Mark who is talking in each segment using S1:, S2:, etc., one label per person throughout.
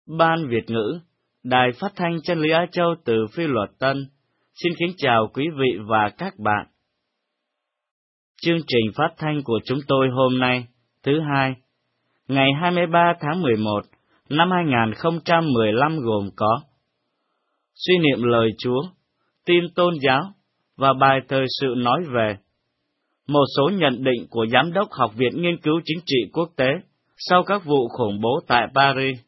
S1: Ban Việt ngữ, Đài Phát thanh Chân lý Á Châu từ Phi Luật Tân, xin kính chào quý vị và các bạn. Chương trình phát thanh của chúng tôi hôm nay, thứ Hai, ngày 23 tháng 11 năm 2015 gồm có suy niệm lời Chúa, tin tôn giáo và bài thời sự nói về một số nhận định của Giám đốc Học viện Nghiên cứu Chính trị Quốc tế sau các vụ khủng bố tại Paris.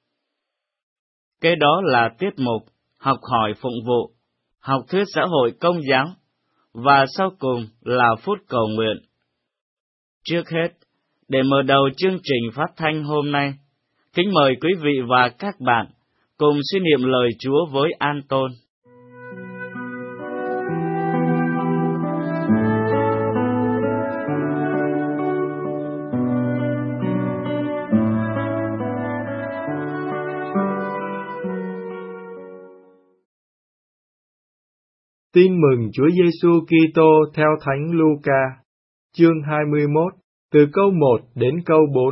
S1: Kế đó là tiết mục Học hỏi phụng vụ, học thuyết xã hội công giáo, và sau cùng là phút cầu nguyện. Trước hết, để mở đầu chương trình phát thanh hôm nay, kính mời quý vị và các bạn cùng suy niệm lời Chúa với An Tôn.
S2: Tin mừng Chúa Giêsu Kitô theo Thánh Luca, chương 21, từ câu 1 đến câu 4.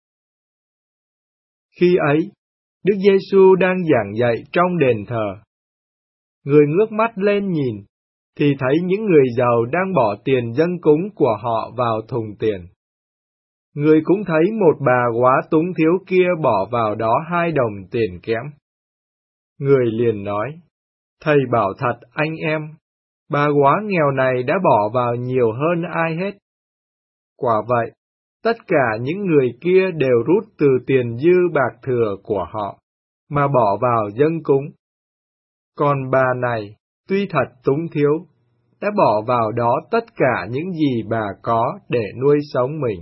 S2: Khi ấy, Đức Giêsu đang giảng dạy trong đền thờ. Người ngước mắt lên nhìn, thì thấy những người giàu đang bỏ tiền dâng cúng của họ vào thùng tiền. Người cũng thấy một bà góa túng thiếu kia bỏ vào đó 2 đồng tiền kẽm. Người liền nói: Thầy bảo thật anh em, bà góa nghèo này đã bỏ vào nhiều hơn ai hết. Quả vậy, tất cả những người kia đều rút từ tiền dư bạc thừa của họ, mà bỏ vào dâng cúng. Còn bà này, tuy thật túng thiếu, đã bỏ vào đó tất cả những gì bà có để nuôi sống mình.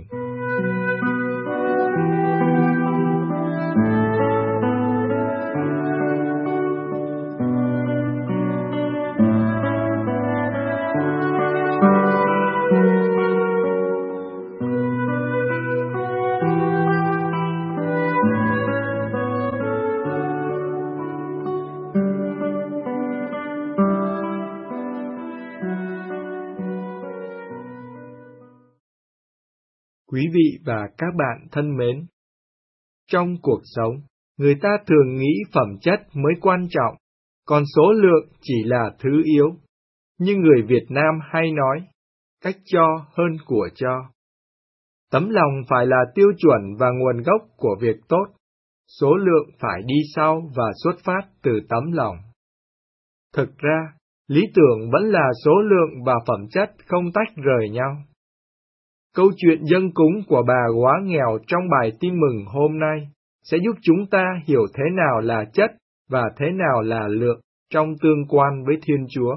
S2: Quý vị và các bạn thân mến, trong cuộc sống, người ta thường nghĩ phẩm chất mới quan trọng, còn số lượng chỉ là thứ yếu. Nhưng người Việt Nam hay nói, cách cho hơn của cho. Tấm lòng phải là tiêu chuẩn và nguồn gốc của việc tốt, số lượng phải đi sau và xuất phát từ tấm lòng. Thực ra, lý tưởng vẫn là số lượng và phẩm chất không tách rời nhau. Câu chuyện dâng cúng của bà góa nghèo trong bài tin mừng hôm nay sẽ giúp chúng ta hiểu thế nào là chất và thế nào là lượng trong tương quan với Thiên Chúa.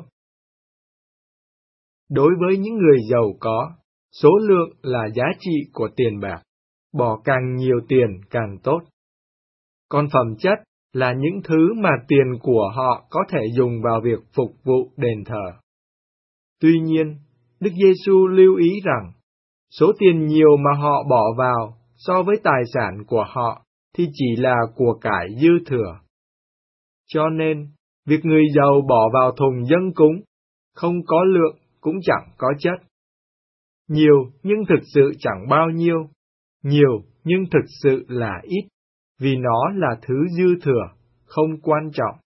S2: Đối với những người giàu có, số lượng là giá trị của tiền bạc, bỏ càng nhiều tiền càng tốt. Còn phẩm chất là những thứ mà tiền của họ có thể dùng vào việc phục vụ đền thờ. Tuy nhiên, Đức Giêsu lưu ý rằng, số tiền nhiều mà họ bỏ vào so với tài sản của họ thì chỉ là của cải dư thừa. Cho nên, việc người giàu bỏ vào thùng dâng cúng, không có lượng cũng chẳng có chất. Nhiều nhưng thực sự chẳng bao nhiêu, nhiều nhưng thực sự là ít, vì nó là thứ dư thừa, không quan trọng.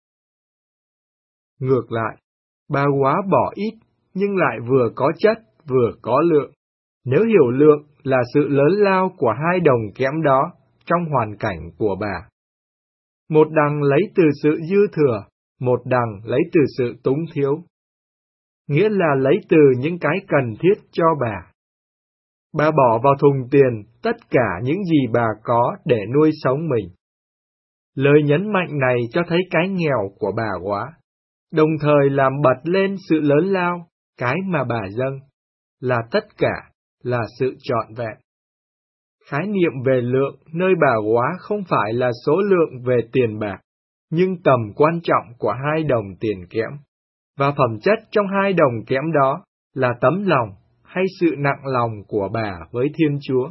S2: Ngược lại, bà góa bỏ ít nhưng lại vừa có chất vừa có lượng. Nếu hiểu lượng là sự lớn lao của 2 đồng kẽm đó trong hoàn cảnh của bà. Một đằng lấy từ sự dư thừa, một đằng lấy từ sự túng thiếu. Nghĩa là lấy từ những cái cần thiết cho bà. Bà bỏ vào thùng tiền tất cả những gì bà có để nuôi sống mình. Lời nhấn mạnh này cho thấy cái nghèo của bà góa, đồng thời làm bật lên sự lớn lao, cái mà bà dâng, là tất cả, là sự trọn vẹn. Khái niệm về lượng nơi bà góa không phải là số lượng về tiền bạc, nhưng tầm quan trọng của 2 đồng tiền kẽm, và phẩm chất trong 2 đồng kẽm đó là tấm lòng hay sự nặng lòng của bà với Thiên Chúa.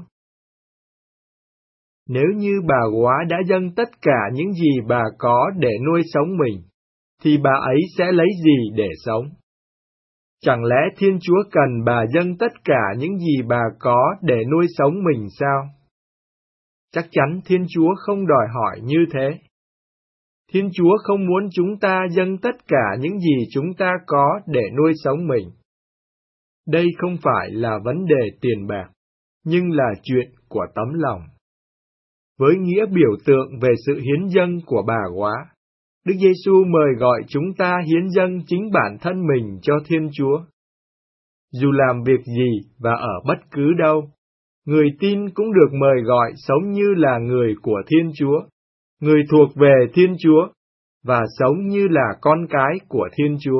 S2: Nếu như bà góa đã dâng tất cả những gì bà có để nuôi sống mình, thì bà ấy sẽ lấy gì để sống? Chẳng lẽ Thiên Chúa cần bà dâng tất cả những gì bà có để nuôi sống mình sao? Chắc chắn Thiên Chúa không đòi hỏi như thế. Thiên Chúa không muốn chúng ta dâng tất cả những gì chúng ta có để nuôi sống mình. Đây không phải là vấn đề tiền bạc, nhưng là chuyện của tấm lòng. Với nghĩa biểu tượng về sự hiến dâng của bà góa, Đức Giêsu mời gọi chúng ta hiến dâng chính bản thân mình cho Thiên Chúa. Dù làm việc gì và ở bất cứ đâu, người tin cũng được mời gọi sống như là người của Thiên Chúa, người thuộc về Thiên Chúa, và sống như là con cái của Thiên Chúa.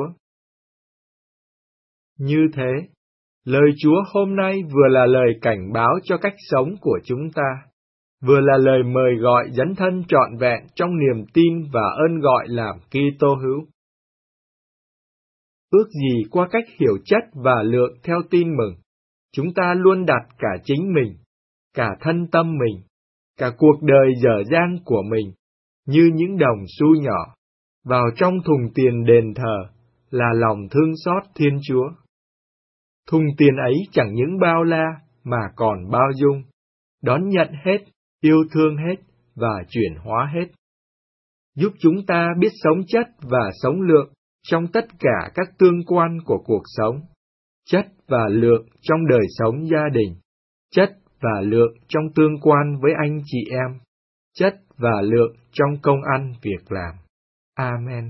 S2: Như thế, lời Chúa hôm nay vừa là lời cảnh báo cho cách sống của chúng ta, vừa là lời mời gọi dấn thân trọn vẹn trong niềm tin và ơn gọi làm Kitô hữu. Ước gì qua cách hiểu chất và lượng theo tin mừng, chúng ta luôn đặt cả chính mình, cả thân tâm mình, cả cuộc đời dở dang của mình, như những đồng xu nhỏ, vào trong thùng tiền đền thờ, là lòng thương xót Thiên Chúa. Thùng tiền ấy chẳng những bao la, mà còn bao dung, đón nhận hết, yêu thương hết, và chuyển hóa hết. Giúp chúng ta biết sống chất và sống lượng trong tất cả các tương quan của cuộc sống, chất và lượng trong đời sống gia đình, chất và lượng trong tương quan với anh chị em, chất và lượng trong công ăn việc làm. Amen.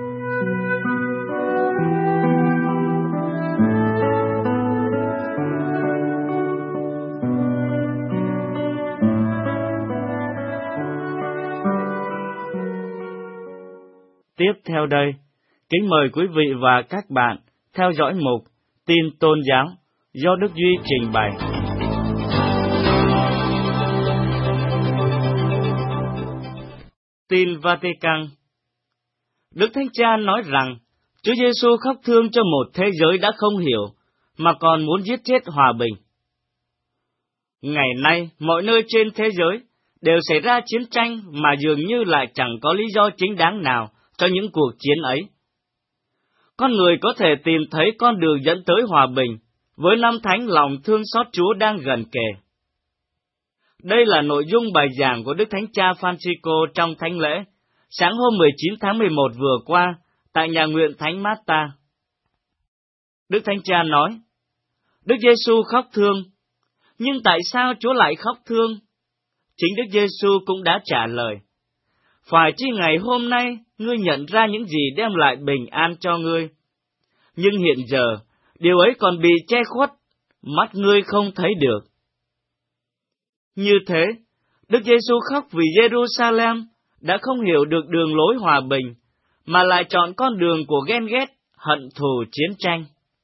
S1: Tiếp theo đây, kính mời quý vị và các bạn theo dõi mục Tin Tôn Giáo do Đức Duy trình bày. Tin Vatican. Đức Thánh Cha nói rằng Chúa Giêsu khóc thương cho một thế giới đã không hiểu, mà còn muốn giết chết hòa bình. Ngày nay, mọi nơi trên thế giới đều xảy ra chiến tranh mà dường như lại chẳng có lý do chính đáng nào cho những cuộc chiến ấy. Con người có thể tìm thấy con đường dẫn tới hòa bình với năm thánh lòng thương xót Chúa đang gần kề. Đây là nội dung bài giảng của Đức Thánh Cha Francisco trong thánh lễ sáng hôm 19 tháng 11 vừa qua tại nhà nguyện Thánh Marta. Đức Thánh Cha nói, Đức Giêsu khóc thương, nhưng tại sao Chúa lại khóc thương? Chính Đức Giêsu cũng đã trả lời, phải chi ngày hôm nay ngươi nhận ra những gì đem lại bình an cho ngươi, nhưng hiện giờ điều ấy còn bị che khuất, mắt ngươi không thấy được. Như thế, Đức Giêsu khóc vì Jerusalem đã không hiểu được đường lối hòa bình, mà lại chọn con đường của ghen ghét, hận thù, chiến tranh.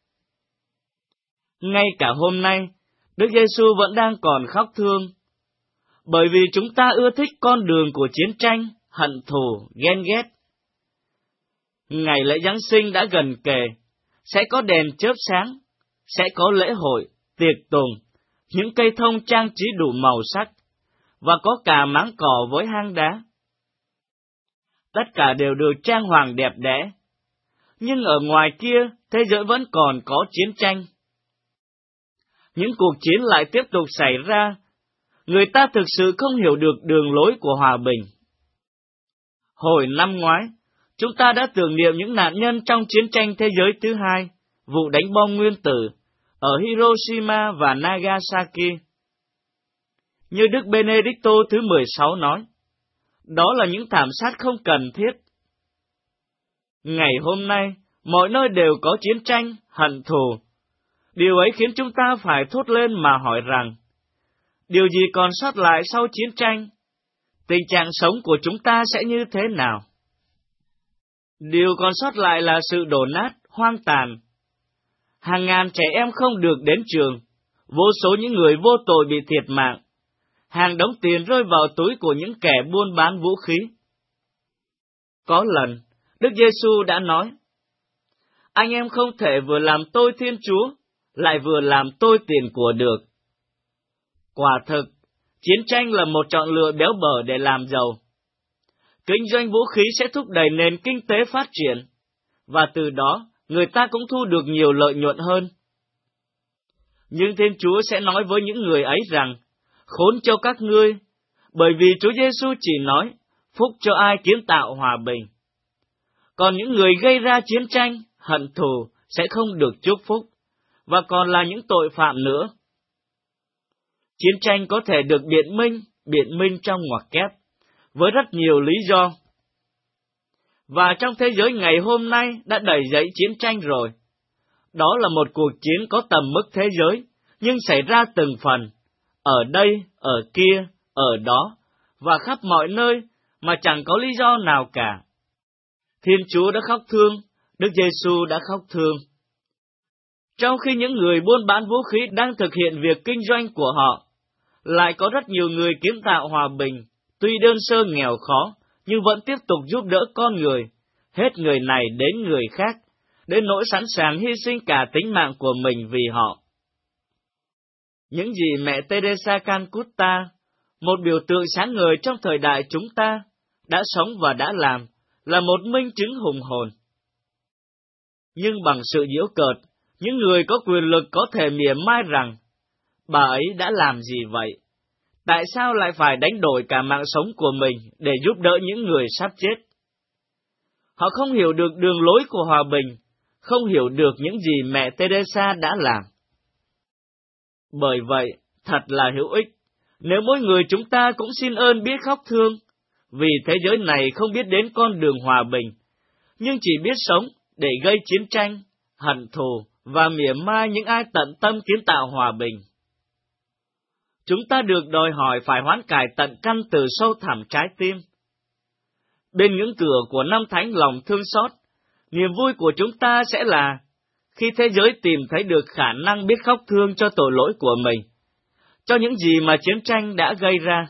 S1: Ngay cả hôm nay, Đức Giêsu vẫn đang còn khóc thương, bởi vì chúng ta ưa thích con đường của chiến tranh, hận thù, ghen ghét. Ngày lễ Giáng sinh đã gần kề, sẽ có đèn chớp sáng, sẽ có lễ hội, tiệc tùng, những cây thông trang trí đủ màu sắc, và có cả máng cỏ với hang đá. Tất cả đều được trang hoàng đẹp đẽ, nhưng ở ngoài kia, thế giới vẫn còn có chiến tranh. Những cuộc chiến lại tiếp tục xảy ra, người ta thực sự không hiểu được đường lối của hòa bình. Hồi năm ngoái, chúng ta đã tưởng niệm những nạn nhân trong chiến tranh thế giới thứ hai, vụ đánh bom nguyên tử, ở Hiroshima và Nagasaki. Như Đức Benedicto thứ 16 nói, đó là những thảm sát không cần thiết. Ngày hôm nay, mọi nơi đều có chiến tranh, hận thù. Điều ấy khiến chúng ta phải thốt lên mà hỏi rằng, điều gì còn sót lại sau chiến tranh? Tình trạng sống của chúng ta sẽ như thế nào? Điều còn sót lại là sự đổ nát, hoang tàn. Hàng ngàn trẻ em không được đến trường, vô số những người vô tội bị thiệt mạng, hàng đống tiền rơi vào túi của những kẻ buôn bán vũ khí. Có lần, Đức Giêsu đã nói, anh em không thể vừa làm tôi Thiên Chúa, lại vừa làm tôi tiền của được. Quả thực, chiến tranh là một chọn lựa béo bở để làm giàu. Kinh doanh vũ khí sẽ thúc đẩy nền kinh tế phát triển, và từ đó người ta cũng thu được nhiều lợi nhuận hơn. Nhưng Thiên Chúa sẽ nói với những người ấy rằng, khốn cho các ngươi, bởi vì Chúa Giêsu chỉ nói, phúc cho ai kiến tạo hòa bình. Còn những người gây ra chiến tranh, hận thù sẽ không được chúc phúc, và còn là những tội phạm nữa. Chiến tranh có thể được biện minh trong ngoặc kép, với rất nhiều lý do. Và trong thế giới ngày hôm nay đã đầy dẫy chiến tranh rồi. Đó là một cuộc chiến có tầm mức thế giới, nhưng xảy ra từng phần, ở đây, ở kia, ở đó, và khắp mọi nơi, mà chẳng có lý do nào cả. Thiên Chúa đã khóc thương, Đức Giêsu đã khóc thương. Trong khi những người buôn bán vũ khí đang thực hiện việc kinh doanh của họ, lại có rất nhiều người kiến tạo hòa bình, tuy đơn sơ nghèo khó, nhưng vẫn tiếp tục giúp đỡ con người, hết người này đến người khác, đến nỗi sẵn sàng hy sinh cả tính mạng của mình vì họ. Những gì mẹ Teresa Calcutta, một biểu tượng sáng ngời trong thời đại chúng ta, đã sống và đã làm, là một minh chứng hùng hồn. Nhưng bằng sự giễu cợt, những người có quyền lực có thể mỉa mai rằng, bà ấy đã làm gì vậy? Tại sao lại phải đánh đổi cả mạng sống của mình để giúp đỡ những người sắp chết? Họ không hiểu được đường lối của hòa bình, không hiểu được những gì mẹ Teresa đã làm. Bởi vậy, thật là hữu ích, nếu mỗi người chúng ta cũng xin ơn biết khóc thương, vì thế giới này không biết đến con đường hòa bình, nhưng chỉ biết sống để gây chiến tranh, hận thù và mỉa mai những ai tận tâm kiến tạo hòa bình. Chúng ta được đòi hỏi phải hoán cải tận căn từ sâu thẳm trái tim. Bên ngưỡng cửa của năm thánh lòng thương xót, niềm vui của chúng ta sẽ là khi thế giới tìm thấy được khả năng biết khóc thương cho tội lỗi của mình, cho những gì mà chiến tranh đã gây ra.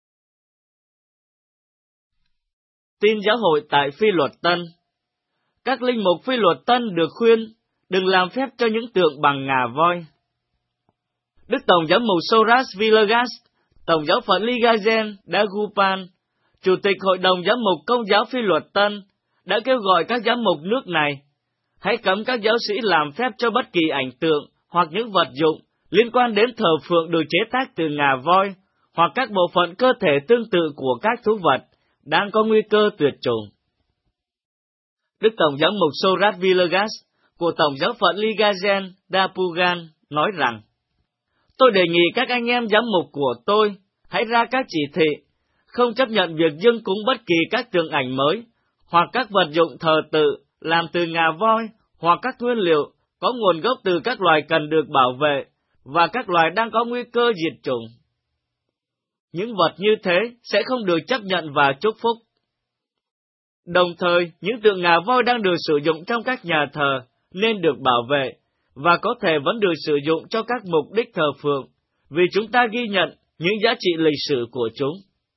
S1: Tin giáo hội tại Phi Luật Tân. Các linh mục Phi Luật Tân được khuyên đừng làm phép cho những tượng bằng ngà voi. Đức Tổng giám mục Soras Villegas, Tổng giáo phận Ligazen Dagupan, Chủ tịch Hội đồng Giám mục Công giáo Phi Luật Tân, đã kêu gọi các giám mục nước này, hãy cấm các giáo sĩ làm phép cho bất kỳ ảnh tượng hoặc những vật dụng liên quan đến thờ phượng được chế tác từ ngà voi, hoặc các bộ phận cơ thể tương tự của các thú vật đang có nguy cơ tuyệt chủng. Đức Tổng giám mục Soras Villegas của Tổng giáo phận Ligazen Dapugan nói rằng, tôi đề nghị các anh em giám mục của tôi hãy ra các chỉ thị, không chấp nhận việc dâng cúng bất kỳ các tượng ảnh mới, hoặc các vật dụng thờ tự làm từ ngà voi, hoặc các nguyên liệu có nguồn gốc từ các loài cần được bảo vệ, và các loài đang có nguy cơ diệt chủng. Những vật như thế sẽ không được chấp nhận và chúc phúc. Đồng thời, những tượng ngà voi đang được sử dụng trong các nhà thờ nên được bảo vệ, và có thể vẫn được sử dụng cho các mục đích thờ phượng, vì chúng ta ghi nhận những giá trị lịch sử của chúng.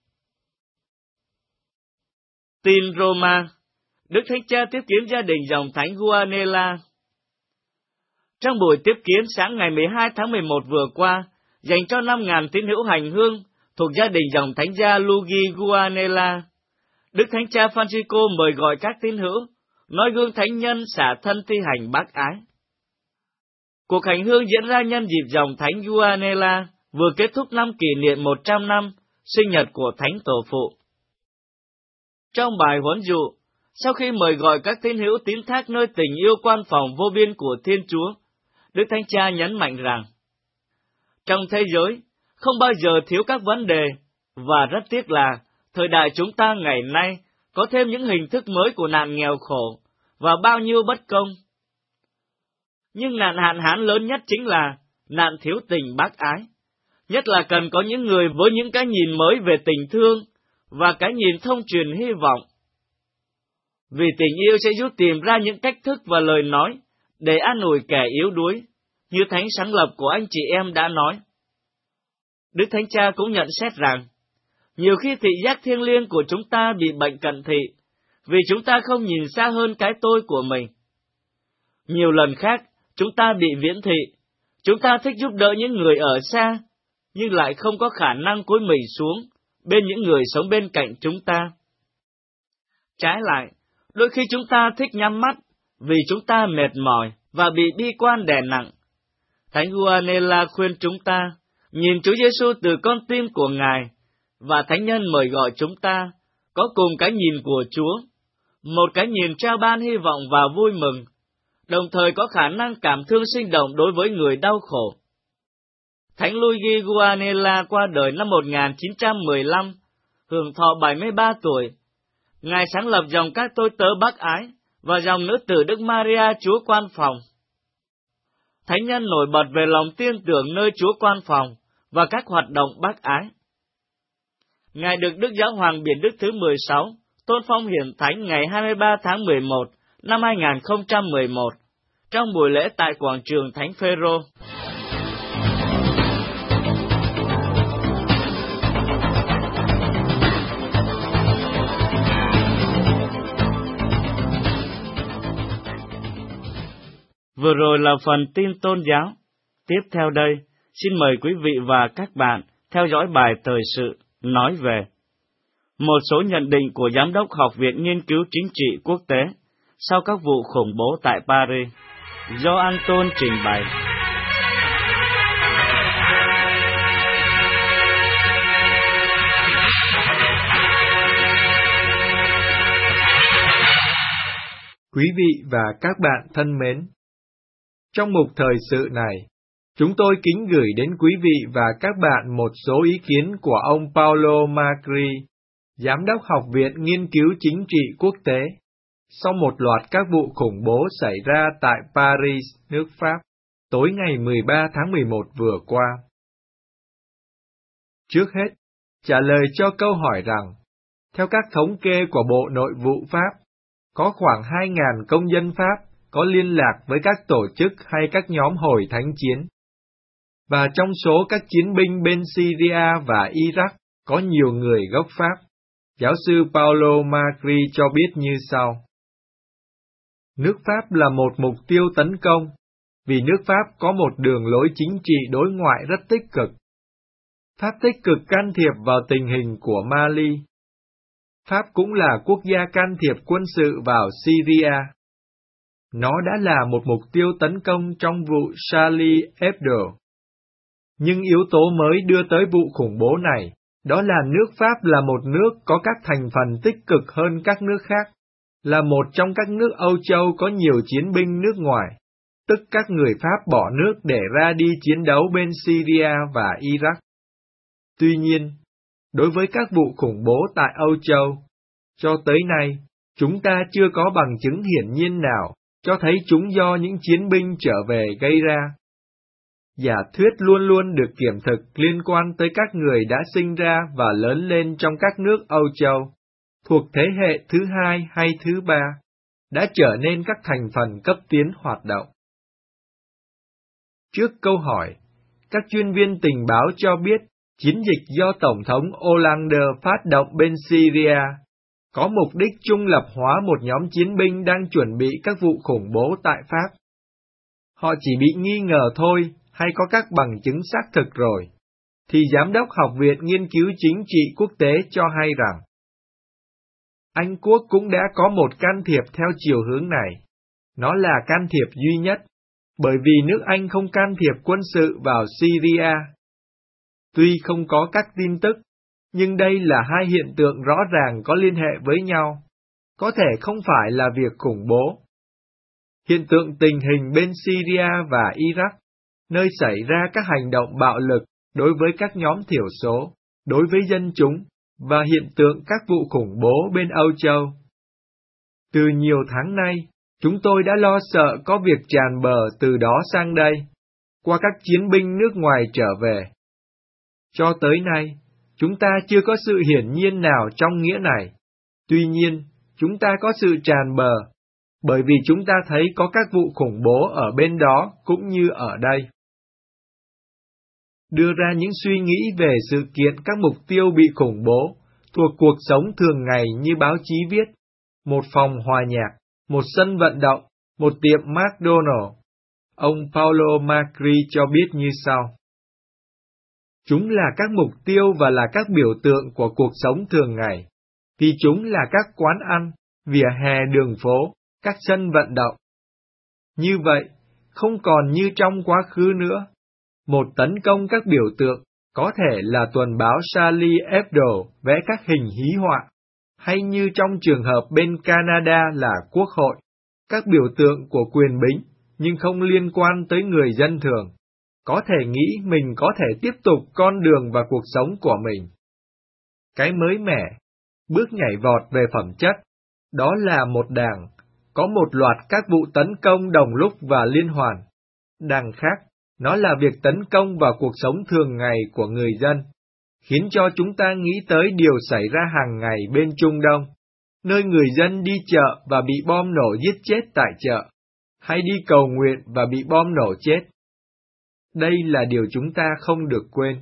S1: Tin Roma. Đức Thánh Cha tiếp kiến gia đình dòng thánh Guanella. Trong buổi tiếp kiến sáng ngày 12 tháng 11 vừa qua, dành cho 5.000 tín hữu hành hương thuộc gia đình dòng thánh gia Luigi Guanella, Đức Thánh Cha Francisco mời gọi các tín hữu, noi gương thánh nhân xả thân thi hành bác ái. Cuộc hành hương diễn ra nhân dịp dòng thánh Guanella vừa kết thúc năm kỷ niệm 100 năm sinh nhật của Thánh Tổ Phụ. Trong bài huấn dụ, sau khi mời gọi các tín hữu tín thác nơi tình yêu quan phòng vô biên của Thiên Chúa, Đức Thánh Cha nhấn mạnh rằng, trong thế giới, không bao giờ thiếu các vấn đề, và rất tiếc là, thời đại chúng ta ngày nay có thêm những hình thức mới của nạn nghèo khổ, và bao nhiêu bất công. Nhưng nạn hạn hán lớn nhất chính là nạn thiếu tình bác ái, nhất là cần có những người với những cái nhìn mới về tình thương, và cái nhìn thông truyền hy vọng. Vì tình yêu sẽ giúp tìm ra những cách thức và lời nói để an ủi kẻ yếu đuối, như Thánh sáng lập của anh chị em đã nói. Đức Thánh Cha cũng nhận xét rằng, nhiều khi thị giác thiêng liêng của chúng ta bị bệnh cận thị, vì chúng ta không nhìn xa hơn cái tôi của mình. Nhiều lần khác, chúng ta bị viễn thị, chúng ta thích giúp đỡ những người ở xa, nhưng lại không có khả năng cúi mình xuống bên những người sống bên cạnh chúng ta. Trái lại, đôi khi chúng ta thích nhắm mắt vì chúng ta mệt mỏi và bị bi quan đè nặng. Thánh Guanella khuyên chúng ta nhìn Chúa Giêsu từ con tim của Ngài, và thánh nhân mời gọi chúng ta có cùng cái nhìn của Chúa, một cái nhìn trao ban hy vọng và vui mừng, đồng thời có khả năng cảm thương sinh động đối với người đau khổ. Thánh Luigi Guanella qua đời năm 1915, hưởng thọ 73 tuổi. Ngài sáng lập dòng các tôi tớ bác ái và dòng nữ tử Đức Maria Chúa Quan Phòng. Thánh nhân nổi bật về lòng tin tưởng nơi Chúa Quan Phòng và các hoạt động bác ái. Ngài được Đức Giáo hoàng Biển Đức thứ 16 tôn phong hiển thánh ngày 23 tháng 11 năm 2011 trong buổi lễ tại quảng trường Thánh Phêrô. Vừa rồi là phần tin tôn giáo. Tiếp theo đây, xin mời quý vị và các bạn theo dõi bài thời sự nói về một số nhận định của Giám đốc Học viện Nghiên cứu Chính trị Quốc tế sau các vụ khủng bố tại Paris, do Anton trình bày.
S2: Quý vị và các bạn thân mến, trong mục thời sự này, chúng tôi kính gửi đến quý vị và các bạn một số ý kiến của ông Paolo Macri, Giám đốc Học viện Nghiên cứu Chính trị Quốc tế, sau một loạt các vụ khủng bố xảy ra tại Paris, nước Pháp, tối ngày 13 tháng 11 vừa qua. Trước hết, trả lời cho câu hỏi rằng, theo các thống kê của Bộ Nội vụ Pháp, có khoảng 2.000 công dân Pháp có liên lạc với các tổ chức hay các nhóm hồi thánh chiến. Và trong số các chiến binh bên Syria và Iraq có nhiều người gốc Pháp. Giáo sư Paolo Macri cho biết như sau. Nước Pháp là một mục tiêu tấn công, vì nước Pháp có một đường lối chính trị đối ngoại rất tích cực. Pháp tích cực can thiệp vào tình hình của Mali. Pháp cũng là quốc gia can thiệp quân sự vào Syria. Nó đã là một mục tiêu tấn công trong vụ Charlie Hebdo. Nhưng yếu tố mới đưa tới vụ khủng bố này, đó là nước Pháp là một nước có các thành phần tích cực hơn các nước khác, là một trong các nước Âu Châu có nhiều chiến binh nước ngoài, tức các người Pháp bỏ nước để ra đi chiến đấu bên Syria và Iraq. Tuy nhiên, đối với các vụ khủng bố tại Âu Châu, cho tới nay, chúng ta chưa có bằng chứng hiển nhiên nào cho thấy chúng do những chiến binh trở về gây ra. Giả thuyết luôn luôn được kiểm thực liên quan tới các người đã sinh ra và lớn lên trong các nước Âu Châu, thuộc thế hệ thứ hai hay thứ ba, đã trở nên các thành phần cấp tiến hoạt động. Trước câu hỏi, các chuyên viên tình báo cho biết chiến dịch do Tổng thống Hollande phát động bên Syria có mục đích trung lập hóa một nhóm chiến binh đang chuẩn bị các vụ khủng bố tại Pháp. Họ chỉ bị nghi ngờ thôi, hay có các bằng chứng xác thực rồi, thì Giám đốc Học viện Nghiên cứu Chính trị Quốc tế cho hay rằng Anh Quốc cũng đã có một can thiệp theo chiều hướng này. Nó là can thiệp duy nhất, bởi vì nước Anh không can thiệp quân sự vào Syria. Tuy không có các tin tức, nhưng đây là hai hiện tượng rõ ràng có liên hệ với nhau, có thể không phải là việc khủng bố. Hiện tượng tình hình bên Syria và Iraq, nơi xảy ra các hành động bạo lực đối với các nhóm thiểu số, đối với dân chúng, và hiện tượng các vụ khủng bố bên Âu Châu. Từ nhiều tháng nay, chúng tôi đã lo sợ có việc tràn bờ từ đó sang đây, qua các chiến binh nước ngoài trở về. Cho tới nay, chúng ta chưa có sự hiển nhiên nào trong nghĩa này. Tuy nhiên, chúng ta có sự tràn bờ, bởi vì chúng ta thấy có các vụ khủng bố ở bên đó cũng như ở đây. Đưa ra những suy nghĩ về sự kiện các mục tiêu bị khủng bố thuộc cuộc sống thường ngày như báo chí viết, một phòng hòa nhạc, một sân vận động, một tiệm McDonald's. Ông Paolo Macri cho biết như sau. Chúng là các mục tiêu và là các biểu tượng của cuộc sống thường ngày, vì chúng là các quán ăn, vỉa hè đường phố, các sân vận động. Như vậy, không còn như trong quá khứ nữa. Một tấn công các biểu tượng Có thể là tuần báo Charlie Hebdo vẽ các hình hí họa, hay như trong trường hợp bên Canada là Quốc hội, các biểu tượng của quyền bính, nhưng không liên quan tới người dân thường, có thể nghĩ mình có thể tiếp tục con đường và cuộc sống của mình. Cái mới mẻ, bước nhảy vọt về phẩm chất, đó là một đảng, có một loạt các vụ tấn công đồng lúc và liên hoàn. Đằng khác, nó là việc tấn công vào cuộc sống thường ngày của người dân, khiến cho chúng ta nghĩ tới điều xảy ra hàng ngày bên Trung Đông, nơi người dân đi chợ và bị bom nổ giết chết tại chợ, hay đi cầu nguyện và bị bom nổ chết. Đây là điều chúng ta không được quên.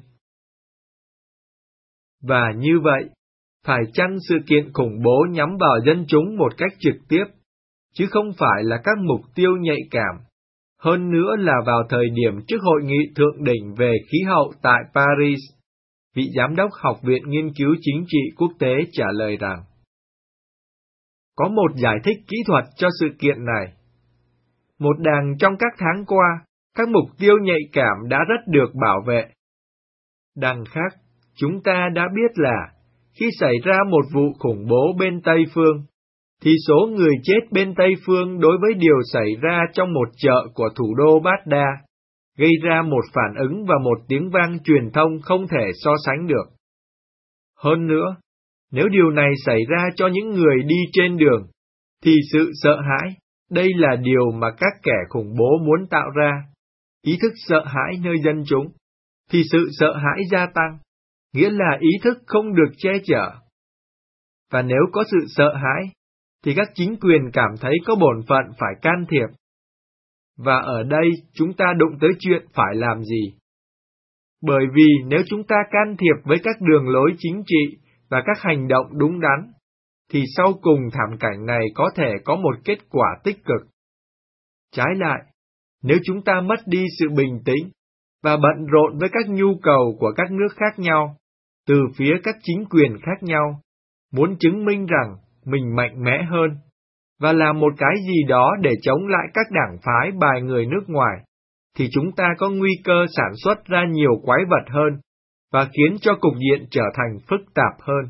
S2: Và như vậy, phải chăng sự kiện khủng bố nhắm vào dân chúng một cách trực tiếp, chứ không phải là các mục tiêu nhạy cảm, hơn nữa là vào thời điểm trước hội nghị thượng đỉnh về khí hậu tại Paris? Vị giám đốc Học viện Nghiên cứu Chính trị Quốc tế trả lời rằng, có một giải thích kỹ thuật cho sự kiện này. Một đằng trong các tháng qua, các mục tiêu nhạy cảm đã rất được bảo vệ. Đằng khác, chúng ta đã biết là, khi xảy ra một vụ khủng bố bên Tây Phương, thì số người chết bên Tây Phương đối với điều xảy ra trong một chợ của thủ đô Baghdad, gây ra một phản ứng và một tiếng vang truyền thông không thể so sánh được. Hơn nữa, nếu điều này xảy ra cho những người đi trên đường, thì sự sợ hãi, đây là điều mà các kẻ khủng bố muốn tạo ra, ý thức sợ hãi nơi dân chúng, thì sự sợ hãi gia tăng, nghĩa là ý thức không được che chở. Và nếu có sự sợ hãi, thì các chính quyền cảm thấy có bổn phận phải can thiệp. Và ở đây chúng ta đụng tới chuyện phải làm gì? Bởi vì nếu chúng ta can thiệp với các đường lối chính trị và các hành động đúng đắn, thì sau cùng thảm cảnh này có thể có một kết quả tích cực. Trái lại, nếu chúng ta mất đi sự bình tĩnh và bận rộn với các nhu cầu của các nước khác nhau, từ phía các chính quyền khác nhau, muốn chứng minh rằng mình mạnh mẽ hơn, và làm một cái gì đó để chống lại các đảng phái bài người nước ngoài, thì chúng ta có nguy cơ sản xuất ra nhiều quái vật hơn, và khiến cho cục diện trở thành phức tạp hơn.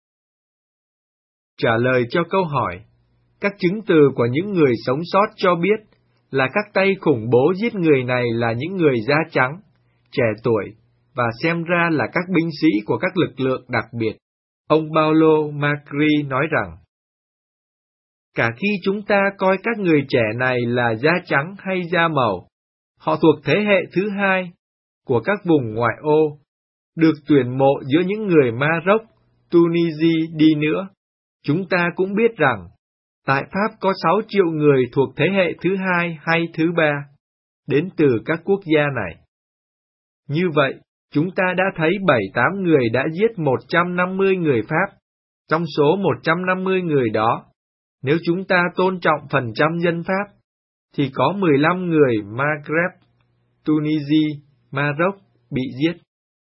S2: Trả lời cho câu hỏi, các chứng từ của những người sống sót cho biết là các tay khủng bố giết người này là những người da trắng, trẻ tuổi, và xem ra là các binh sĩ của các lực lượng đặc biệt. Ông Paulo Macri nói rằng, cả khi chúng ta coi các người trẻ này là da trắng hay da màu, họ thuộc thế hệ thứ hai của các vùng ngoại ô, được tuyển mộ giữa những người Maroc, Tunisia đi nữa. Chúng ta cũng biết rằng, tại Pháp có 6 triệu người thuộc thế hệ thứ hai hay thứ ba, đến từ các quốc gia này. Như vậy, chúng ta đã thấy 7-8 người đã giết 150 người Pháp. Trong số 150 người đó, nếu chúng ta tôn trọng phần trăm dân Pháp, thì có 15 người Maghreb, Tunisia, Maroc bị giết.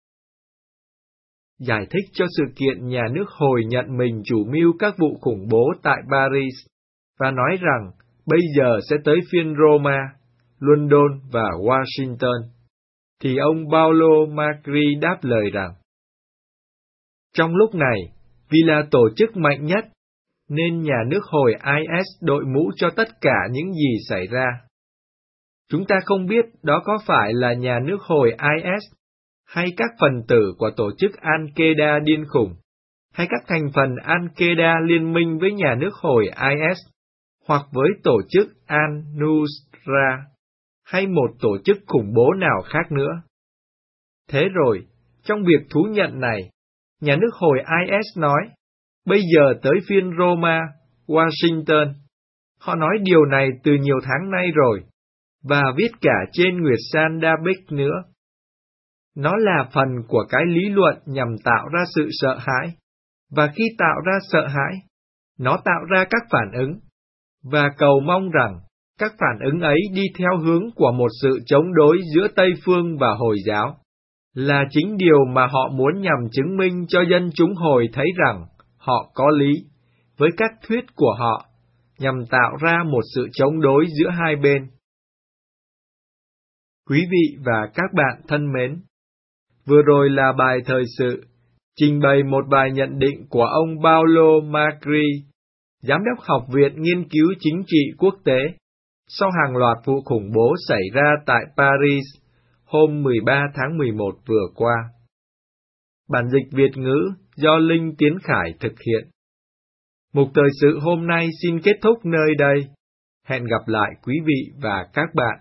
S2: Giải thích cho sự kiện nhà nước Hồi nhận mình chủ mưu các vụ khủng bố tại Paris, và nói rằng bây giờ sẽ tới phiên Roma, London và Washington, thì ông Paulo Macri đáp lời rằng, trong lúc này, vì là tổ chức mạnh nhất, nên nhà nước Hồi IS đội mũ cho tất cả những gì xảy ra. Chúng ta không biết đó có phải là nhà nước Hồi IS, hay các phần tử của tổ chức Al-Qaeda điên khùng, hay các thành phần Al-Qaeda liên minh với nhà nước Hồi IS, hoặc với tổ chức Al-Nusra, hay một tổ chức khủng bố nào khác nữa. Thế rồi, trong việc thú nhận này, nhà nước Hồi IS nói, bây giờ tới phiên Roma, Washington. Họ nói điều này từ nhiều tháng nay rồi, và viết cả trên Nguyệt San Dabic nữa. Nó là phần của cái lý luận nhằm tạo ra sự sợ hãi, và khi tạo ra sợ hãi, nó tạo ra các phản ứng, và cầu mong rằng các phản ứng ấy đi theo hướng của một sự chống đối giữa Tây Phương và Hồi giáo, là chính điều mà họ muốn nhằm chứng minh cho dân chúng Hồi thấy rằng họ có lý, với các thuyết của họ, nhằm tạo ra một sự chống đối giữa hai bên. Quý vị và các bạn thân mến, Vừa rồi là bài thời sự, trình bày một bài nhận định của ông Paulo Macri, Giám đốc Học viện Nghiên cứu Chính trị Quốc tế, sau hàng loạt vụ khủng bố xảy ra tại Paris hôm 13 tháng 11 vừa qua. Bản dịch Việt ngữ do Linh Tiến Khải thực hiện. Mục thời sự hôm nay xin kết thúc nơi đây. Hẹn gặp lại quý vị và các bạn.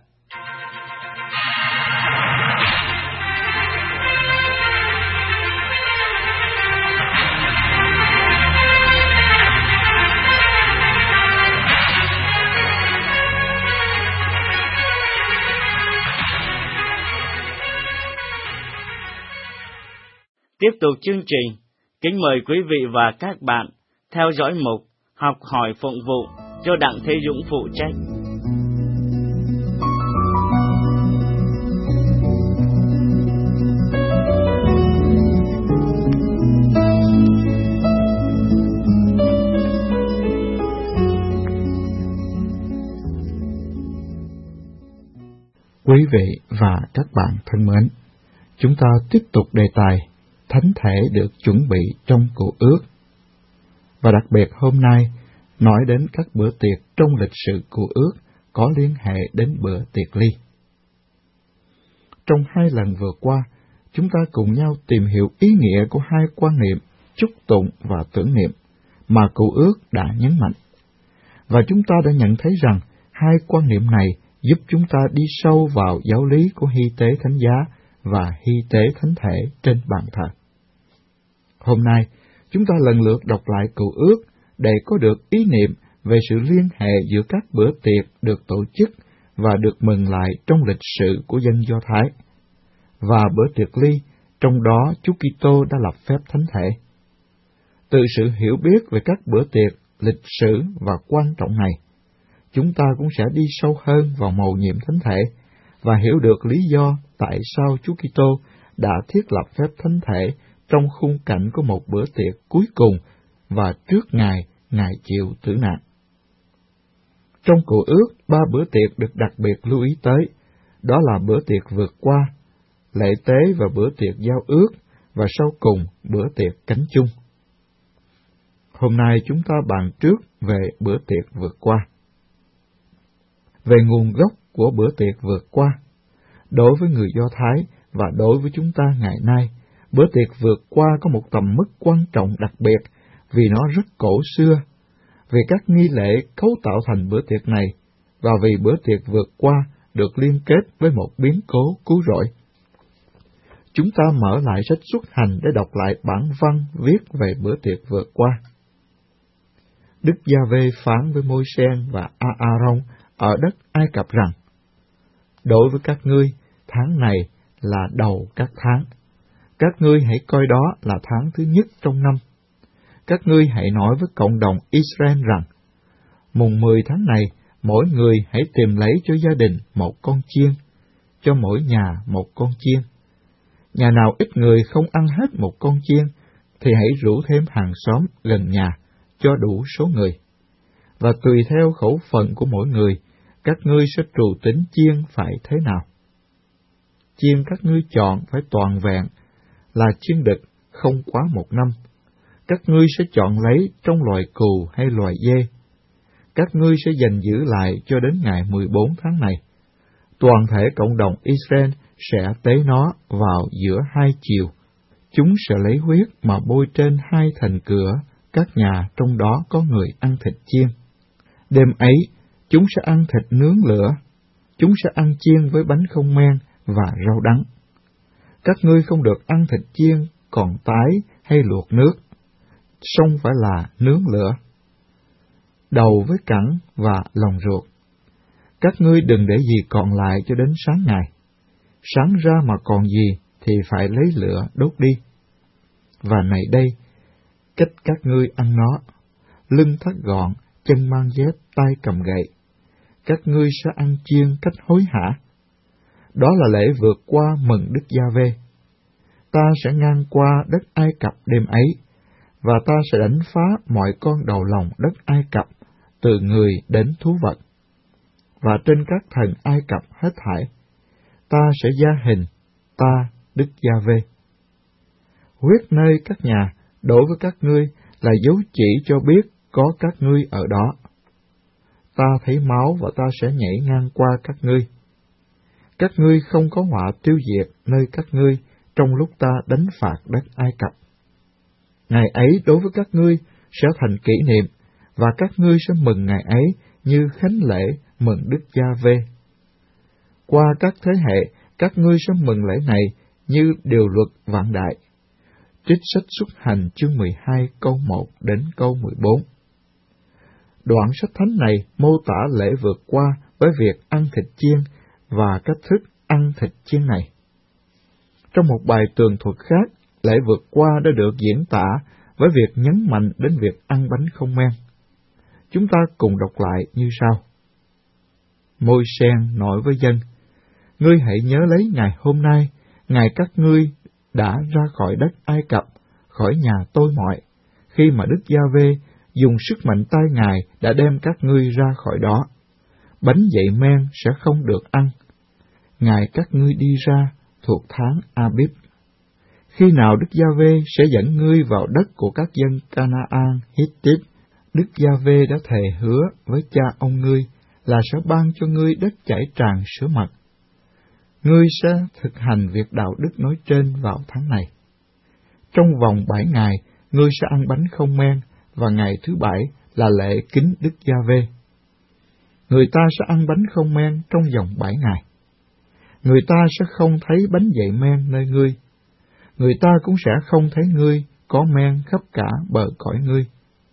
S1: Tiếp tục chương trình, kính mời quý vị và các bạn theo dõi mục Học hỏi phụng vụ do Đặng Thế Dũng phụ trách.
S3: Quý vị và các bạn thân mến, chúng ta tiếp tục đề tài thánh thể được chuẩn bị trong Cựu Ước. Và đặc biệt hôm nay, nói đến các bữa tiệc trong lịch sử Cựu Ước có liên hệ đến bữa tiệc ly. Trong 2 lần vừa qua, chúng ta cùng nhau tìm hiểu ý nghĩa của 2 quan niệm chúc tụng và tưởng niệm mà Cựu Ước đã nhấn mạnh. Và chúng ta đã nhận thấy rằng 2 quan niệm này giúp chúng ta đi sâu vào giáo lý của hy tế thánh giá và hy tế thánh thể trên bàn thờ. Hôm nay, chúng ta lần lượt đọc lại Cựu Ước để có được ý niệm về sự liên hệ giữa các bữa tiệc được tổ chức và được mừng lại trong lịch sử của dân Do Thái, và bữa tiệc ly, trong đó Chúa Kitô đã lập phép thánh thể. Từ sự hiểu biết về các bữa tiệc, lịch sử và quan trọng này, chúng ta cũng sẽ đi sâu hơn vào mầu nhiệm thánh thể và hiểu được lý do tại sao Chúa Kitô đã thiết lập phép thánh thể trong khung cảnh của một bữa tiệc cuối cùng và trước Ngài chịu tử nạn. Trong Cựu Ước, 3 bữa tiệc được đặc biệt lưu ý tới, đó là bữa tiệc vượt qua, lễ tế và bữa tiệc giao ước, và sau cùng bữa tiệc cánh chung. Hôm nay chúng ta bàn trước về bữa tiệc vượt qua. Về nguồn gốc của bữa tiệc vượt qua, đối với người Do Thái và đối với chúng ta ngày nay, bữa tiệc vượt qua có một tầm mức quan trọng đặc biệt vì nó rất cổ xưa, vì các nghi lễ cấu tạo thành bữa tiệc này, và vì bữa tiệc vượt qua được liên kết với một biến cố cứu rỗi. Chúng ta mở lại sách Xuất Hành để đọc lại bản văn viết về bữa tiệc vượt qua. Đức Giê-hô-va phán với Môi-se và A-a-rông ở đất Ai Cập rằng: đối với các ngươi, tháng này là đầu các tháng. Các ngươi hãy coi đó là tháng thứ nhất trong năm. Các ngươi hãy nói với cộng đồng Israel rằng: mùng 10 tháng này, mỗi người hãy tìm lấy cho gia đình một con chiên, cho mỗi nhà một con chiên. Nhà nào ít người không ăn hết một con chiên, thì hãy rủ thêm hàng xóm gần nhà, cho đủ số người. Và tùy theo khẩu phần của mỗi người, các ngươi sẽ trù tính chiên phải thế nào. Chiên các ngươi chọn phải toàn vẹn, là chiên đực không quá 1 năm. Các ngươi sẽ chọn lấy trong loài cừu hay loài dê. Các ngươi sẽ dành giữ lại cho đến ngày 14 tháng này. Toàn thể cộng đồng Israel sẽ tế nó vào giữa 2 chiều. Chúng sẽ lấy huyết mà bôi trên 2 thành cửa các nhà trong đó có người ăn thịt chiên. Đêm ấy, chúng sẽ ăn thịt nướng lửa. Chúng sẽ ăn chiên với bánh không men và rau đắng. Các ngươi không được ăn thịt chiên còn tái hay luộc nước, song phải là nướng lửa. Đầu với cẳng và lòng ruột. Các ngươi đừng để gì còn lại cho đến sáng ngày. Sáng ra mà còn gì thì phải lấy lửa đốt đi. Và này đây, cách các ngươi ăn nó: lưng thắt gọn, chân mang dép, tay cầm gậy. Các ngươi sẽ ăn chiên cách hối hả. Đó là lễ vượt qua mừng Đức Giê-hô-va. Ta sẽ ngang qua đất Ai Cập đêm ấy, và ta sẽ đánh phá mọi con đầu lòng đất Ai Cập, từ người đến thú vật. Và trên các thần Ai Cập hết thảy, ta sẽ gia hình, ta Đức Giê-hô-va. Huyết nơi các nhà đối với các ngươi là dấu chỉ cho biết có các ngươi ở đó. Ta thấy máu và ta sẽ nhảy ngang qua các ngươi. Các ngươi không có họa tiêu diệt nơi các ngươi trong lúc ta đánh phạt đất Ai Cập. Ngày ấy đối với các ngươi sẽ thành kỷ niệm, và các ngươi sẽ mừng ngày ấy như khánh lễ mừng Đức Giê-hô-va. Qua các thế hệ, các ngươi sẽ mừng lễ này như điều luật vạn đại. Trích sách Xuất Hành chương 12 câu 1 đến câu 14. Đoạn sách thánh này mô tả lễ vượt qua với việc ăn thịt chiên và cách thức ăn thịt chiên này. Trong một bài tường thuật khác, lễ vượt qua đã được diễn tả với việc nhấn mạnh đến việc ăn bánh không men. Chúng ta cùng đọc lại như sau. Môi-se nói với dân: Ngươi hãy nhớ lấy ngày hôm nay, ngày các ngươi đã ra khỏi đất Ai Cập, khỏi nhà tôi mọi, khi mà Đức Giê-hô-va dùng sức mạnh tay Ngài đã đem các ngươi ra khỏi đó. Bánh dậy men sẽ không được ăn. Ngày các ngươi đi ra thuộc tháng Abib. Khi nào Đức Giê-hô-va sẽ dẫn ngươi vào đất của các dân Canaan, Hittite, Đức Giê-hô-va đã thề hứa với cha ông ngươi là sẽ ban cho ngươi đất chảy tràn sữa mật. Ngươi sẽ thực hành việc đạo đức nói trên vào tháng này. Trong vòng 7 ngày, ngươi sẽ ăn bánh không men, và ngày thứ 7 là lễ kính Đức Giê-hô-va. Người ta sẽ ăn bánh không men trong vòng 7 ngày. Người ta sẽ không thấy bánh dậy men nơi ngươi. Người ta cũng sẽ không thấy ngươi có men khắp cả bờ cõi ngươi.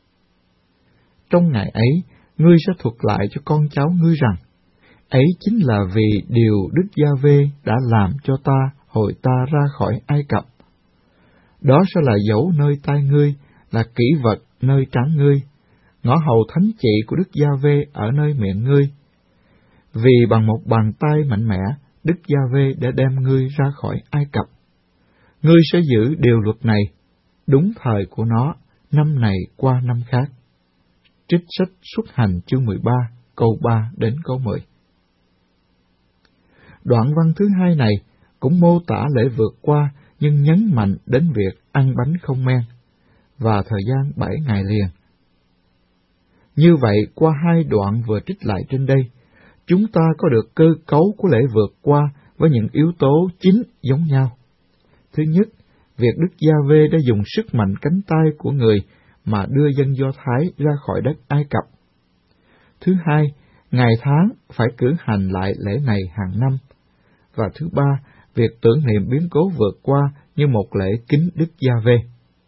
S3: Trong ngày ấy, ngươi sẽ thuật lại cho con cháu ngươi rằng, ấy chính là vì điều Đức Giê-hô-va đã làm cho ta hồi ta ra khỏi Ai Cập. Đó sẽ là dấu nơi tai ngươi, là kỷ vật nơi trán ngươi, ngõ hầu thánh trị của Đức Giê-hô-va ở nơi miệng ngươi. Vì bằng một bàn tay mạnh mẽ, Đức Giê-hô-va đã đem ngươi ra khỏi Ai Cập. Ngươi sẽ giữ điều luật này, đúng thời của nó, năm này qua năm khác. Trích sách Xuất Hành chương 13, câu 3 đến câu 10. Đoạn văn thứ hai này cũng mô tả lễ vượt qua, nhưng nhấn mạnh đến việc ăn bánh không men, và thời gian 7 ngày liền. Như vậy, qua hai đoạn vừa trích lại trên đây, chúng ta có được cơ cấu của lễ vượt qua với những yếu tố chính giống nhau. Thứ nhất, việc Đức Giê-hô-va đã dùng sức mạnh cánh tay của người mà đưa dân Do Thái ra khỏi đất Ai Cập. Thứ hai, ngày tháng phải cử hành lại lễ này hàng năm. Và thứ ba, việc tưởng niệm biến cố vượt qua như một lễ kính Đức Giê-hô-va.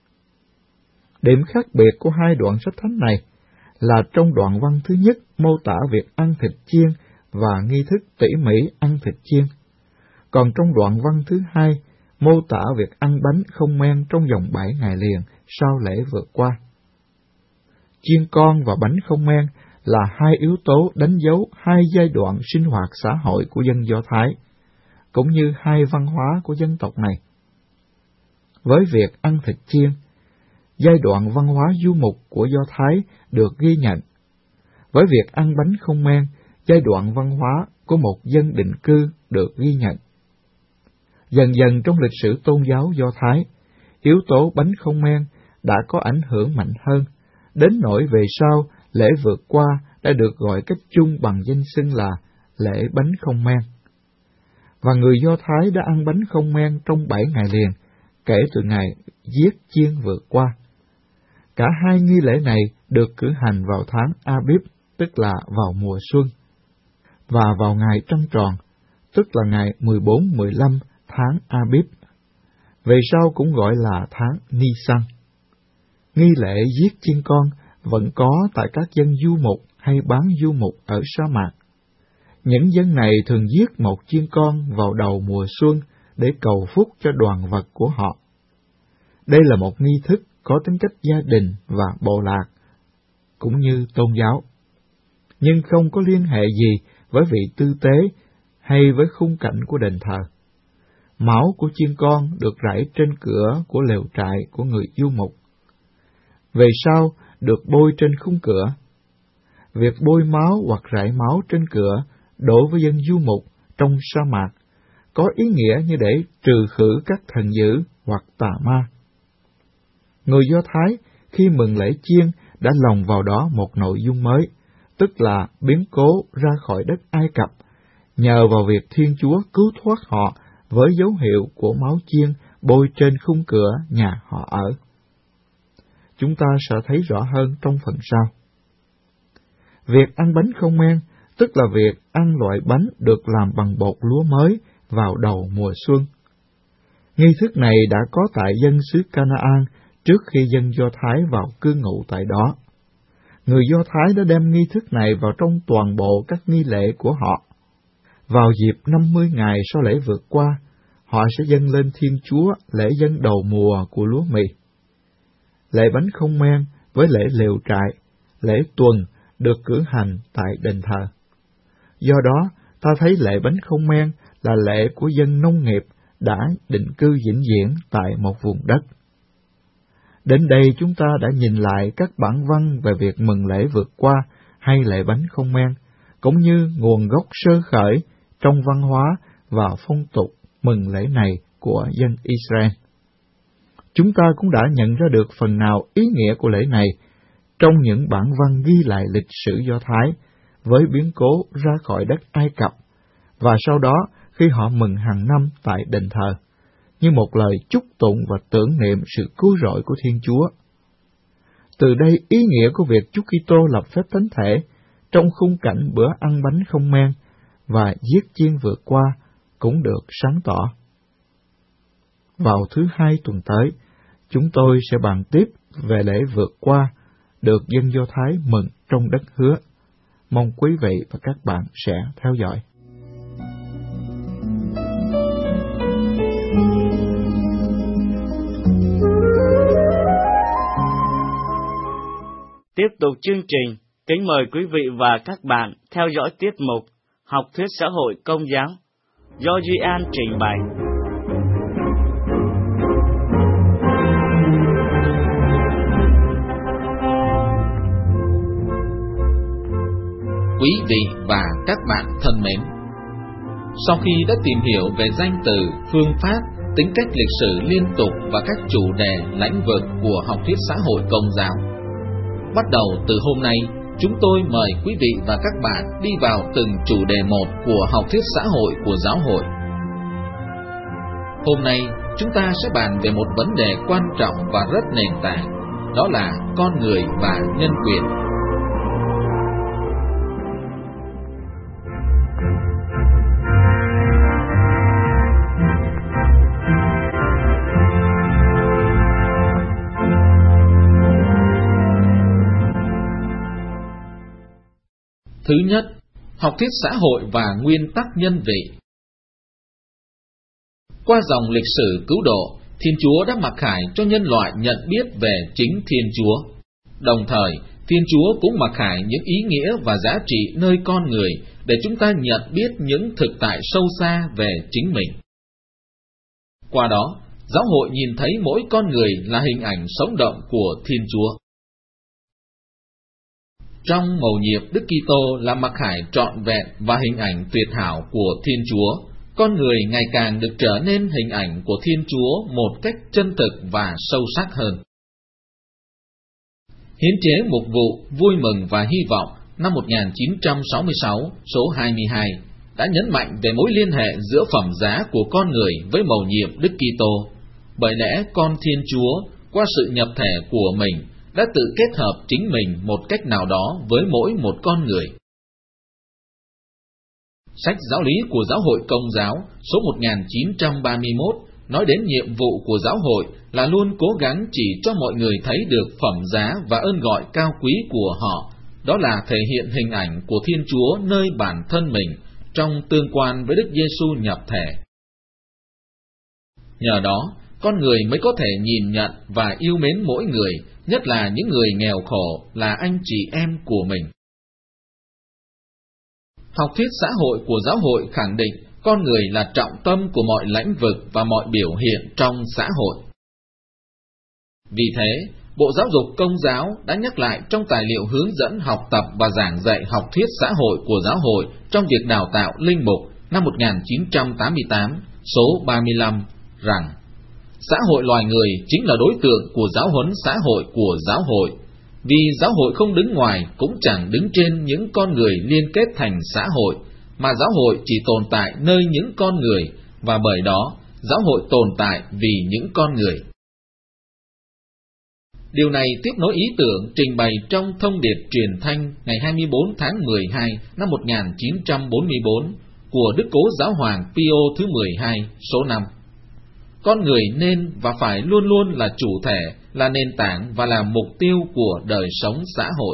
S3: Điểm khác biệt của hai đoạn sách thánh này là trong đoạn văn thứ nhất mô tả việc ăn thịt chiên và nghi thức tỉ mỉ ăn thịt chiên, còn trong đoạn văn thứ hai mô tả việc ăn bánh không men trong vòng 7 ngày liền sau lễ vượt qua. Chiên con và bánh không men là hai yếu tố đánh dấu hai giai đoạn sinh hoạt xã hội của dân Do Thái, cũng như hai văn hóa của dân tộc này. Với việc ăn thịt chiên, giai đoạn văn hóa du mục của Do Thái được ghi nhận. Với việc ăn bánh không men, giai đoạn văn hóa của một dân định cư được ghi nhận. Dần dần trong lịch sử tôn giáo Do Thái, yếu tố bánh không men đã có ảnh hưởng mạnh hơn, đến nỗi về sau lễ vượt qua đã được gọi cách chung bằng danh xưng là lễ bánh không men. Và người Do Thái đã ăn bánh không men trong 7 ngày liền, kể từ ngày giết chiên vượt qua. Cả hai nghi lễ này được cử hành vào tháng Abib, tức là vào mùa xuân, và vào ngày trăng tròn, tức là ngày 14-15 tháng Abib. Về sau cũng gọi là tháng Nisan. Nghi lễ giết chiên con vẫn có tại các dân du mục hay bán du mục ở sa mạc. Những dân này thường giết một chiên con vào đầu mùa xuân để cầu phúc cho đoàn vật của họ. Đây là một nghi thức có tính cách gia đình và bộ lạc, cũng như tôn giáo, nhưng không có liên hệ gì với vị tư tế hay với khung cảnh của đền thờ. Máu của chiên con được rải trên cửa của lều trại của người du mục. Về sau, được bôi trên khung cửa. Việc bôi máu hoặc rải máu trên cửa đối với dân du mục trong sa mạc có ý nghĩa như để trừ khử các thần dữ hoặc tà ma. Người Do Thái khi mừng lễ chiên đã lồng vào đó một nội dung mới, tức là biến cố ra khỏi đất Ai Cập, nhờ vào việc Thiên Chúa cứu thoát họ với dấu hiệu của máu chiên bôi trên khung cửa nhà họ ở. Chúng ta sẽ thấy rõ hơn trong phần sau. Việc ăn bánh không men, tức là việc ăn loại bánh được làm bằng bột lúa mới vào đầu mùa xuân. Nghi thức này đã có tại dân xứ Canaan trước khi dân Do Thái vào cư ngụ tại đó. Người Do Thái đã đem nghi thức này vào trong toàn bộ các nghi lễ của họ. Vào dịp 50 ngày sau lễ vượt qua, họ sẽ dâng lên Thiên Chúa lễ dâng đầu mùa của lúa mì. Lễ bánh không men với lễ lều trại, lễ tuần được cử hành tại đền thờ. Do đó, ta thấy lễ bánh không men là lễ của dân nông nghiệp đã định cư vĩnh viễn tại một vùng đất. Đến đây chúng ta đã nhìn lại các bản văn về việc mừng lễ vượt qua hay lễ bánh không men, cũng như nguồn gốc sơ khởi trong văn hóa và phong tục mừng lễ này của dân Israel. Chúng ta cũng đã nhận ra được phần nào ý nghĩa của lễ này trong những bản văn ghi lại lịch sử Do Thái với biến cố ra khỏi đất Ai Cập, và sau đó khi họ mừng hàng năm tại đền thờ, như một lời chúc tụng và tưởng niệm sự cứu rỗi của Thiên Chúa. Từ đây ý nghĩa của việc Chúa Kitô lập phép thánh thể trong khung cảnh bữa ăn bánh không men và giết chiên vượt qua cũng được sáng tỏ. Vào thứ Hai tuần tới, chúng tôi sẽ bàn tiếp về lễ vượt qua được dân Do Thái mừng trong đất hứa. Mong quý vị và các bạn sẽ theo dõi.
S1: Tiếp tục chương trình, kính mời quý vị và các bạn theo dõi tiết mục Học thuyết xã hội Công giáo do Duy An trình bày.
S4: Quý vị và các bạn thân mến, sau khi đã tìm hiểu về danh từ, phương pháp, tính cách lịch sử liên tục và các chủ đề lãnh vực của học thuyết xã hội Công giáo, bắt đầu từ hôm nay, chúng tôi mời quý vị và các bạn đi vào từng chủ đề một của học thuyết xã hội của giáo hội. Hôm nay, chúng ta sẽ bàn về một vấn đề quan trọng và rất nền tảng, đó là con người và nhân quyền. Thứ nhất, học thuyết xã hội và nguyên tắc nhân vị. Qua dòng lịch sử cứu độ, Thiên Chúa đã mặc khải cho nhân loại nhận biết về chính Thiên Chúa. Đồng thời, Thiên Chúa cũng mặc khải những ý nghĩa và giá trị nơi con người để chúng ta nhận biết những thực tại sâu xa về chính mình. Qua đó, giáo hội nhìn thấy mỗi con người là hình ảnh sống động của Thiên Chúa. Trong mầu nhiệm Đức Kitô là mặc khải trọn vẹn và hình ảnh tuyệt hảo của Thiên Chúa, con người ngày càng được trở nên hình ảnh của Thiên Chúa một cách chân thực và sâu sắc hơn. Hiến chế mục vụ Vui mừng và hy vọng năm 1966 số 22 đã nhấn mạnh về mối liên hệ giữa phẩm giá của con người với mầu nhiệm Đức Kitô, bởi lẽ con Thiên Chúa qua sự nhập thể của mình đã tự kết hợp chính mình một cách nào đó với mỗi một con người. Sách Giáo lý của Giáo hội Công giáo số 1931 nói đến nhiệm vụ của giáo hội là luôn cố gắng chỉ cho mọi người thấy được phẩm giá và ơn gọi cao quý của họ, đó là thể hiện hình ảnh của Thiên Chúa nơi bản thân mình trong tương quan với Đức Giêsu nhập thể. Nhờ đó, con người mới có thể nhìn nhận và yêu mến mỗi người, nhất là những người nghèo khổ là anh chị em của mình. Học thuyết xã hội của giáo hội khẳng định con người là trọng tâm của mọi lĩnh vực và mọi biểu hiện trong xã hội. Vì thế, Bộ Giáo dục Công giáo đã nhắc lại trong tài liệu hướng dẫn học tập và giảng dạy học thuyết xã hội của giáo hội trong việc đào tạo linh mục năm 1988 số 35 rằng xã hội loài người chính là đối tượng của giáo huấn xã hội của giáo hội, vì giáo hội không đứng ngoài cũng chẳng đứng trên những con người liên kết thành xã hội, mà giáo hội chỉ tồn tại nơi những con người, và bởi đó giáo hội tồn tại vì những con người. Điều này tiếp nối ý tưởng trình bày trong thông điệp truyền thanh ngày 24 tháng 12 năm 1944 của Đức Cố Giáo hoàng Pio thứ 12 số 5. Con người nên và phải luôn luôn là chủ thể, là nền tảng và là mục tiêu của đời sống xã hội.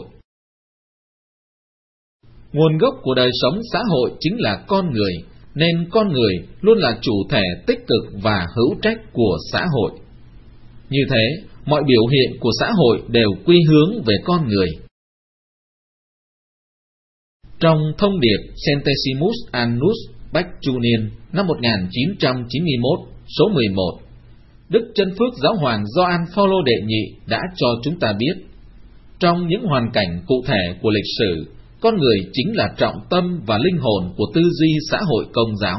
S4: Nguồn gốc của đời sống xã hội chính là con người, nên con người luôn là chủ thể tích cực và hữu trách của xã hội. Như thế, mọi biểu hiện của xã hội đều quy hướng về con người. Trong thông điệp Centesimus Annus Bacchunian năm 1991 số 11, Đức Chân Phước Giáo hoàng Gioan Phaolô đệ nhị đã cho chúng ta biết, trong những hoàn cảnh cụ thể của lịch sử, con người chính là trọng tâm và linh hồn của tư duy xã hội Công giáo.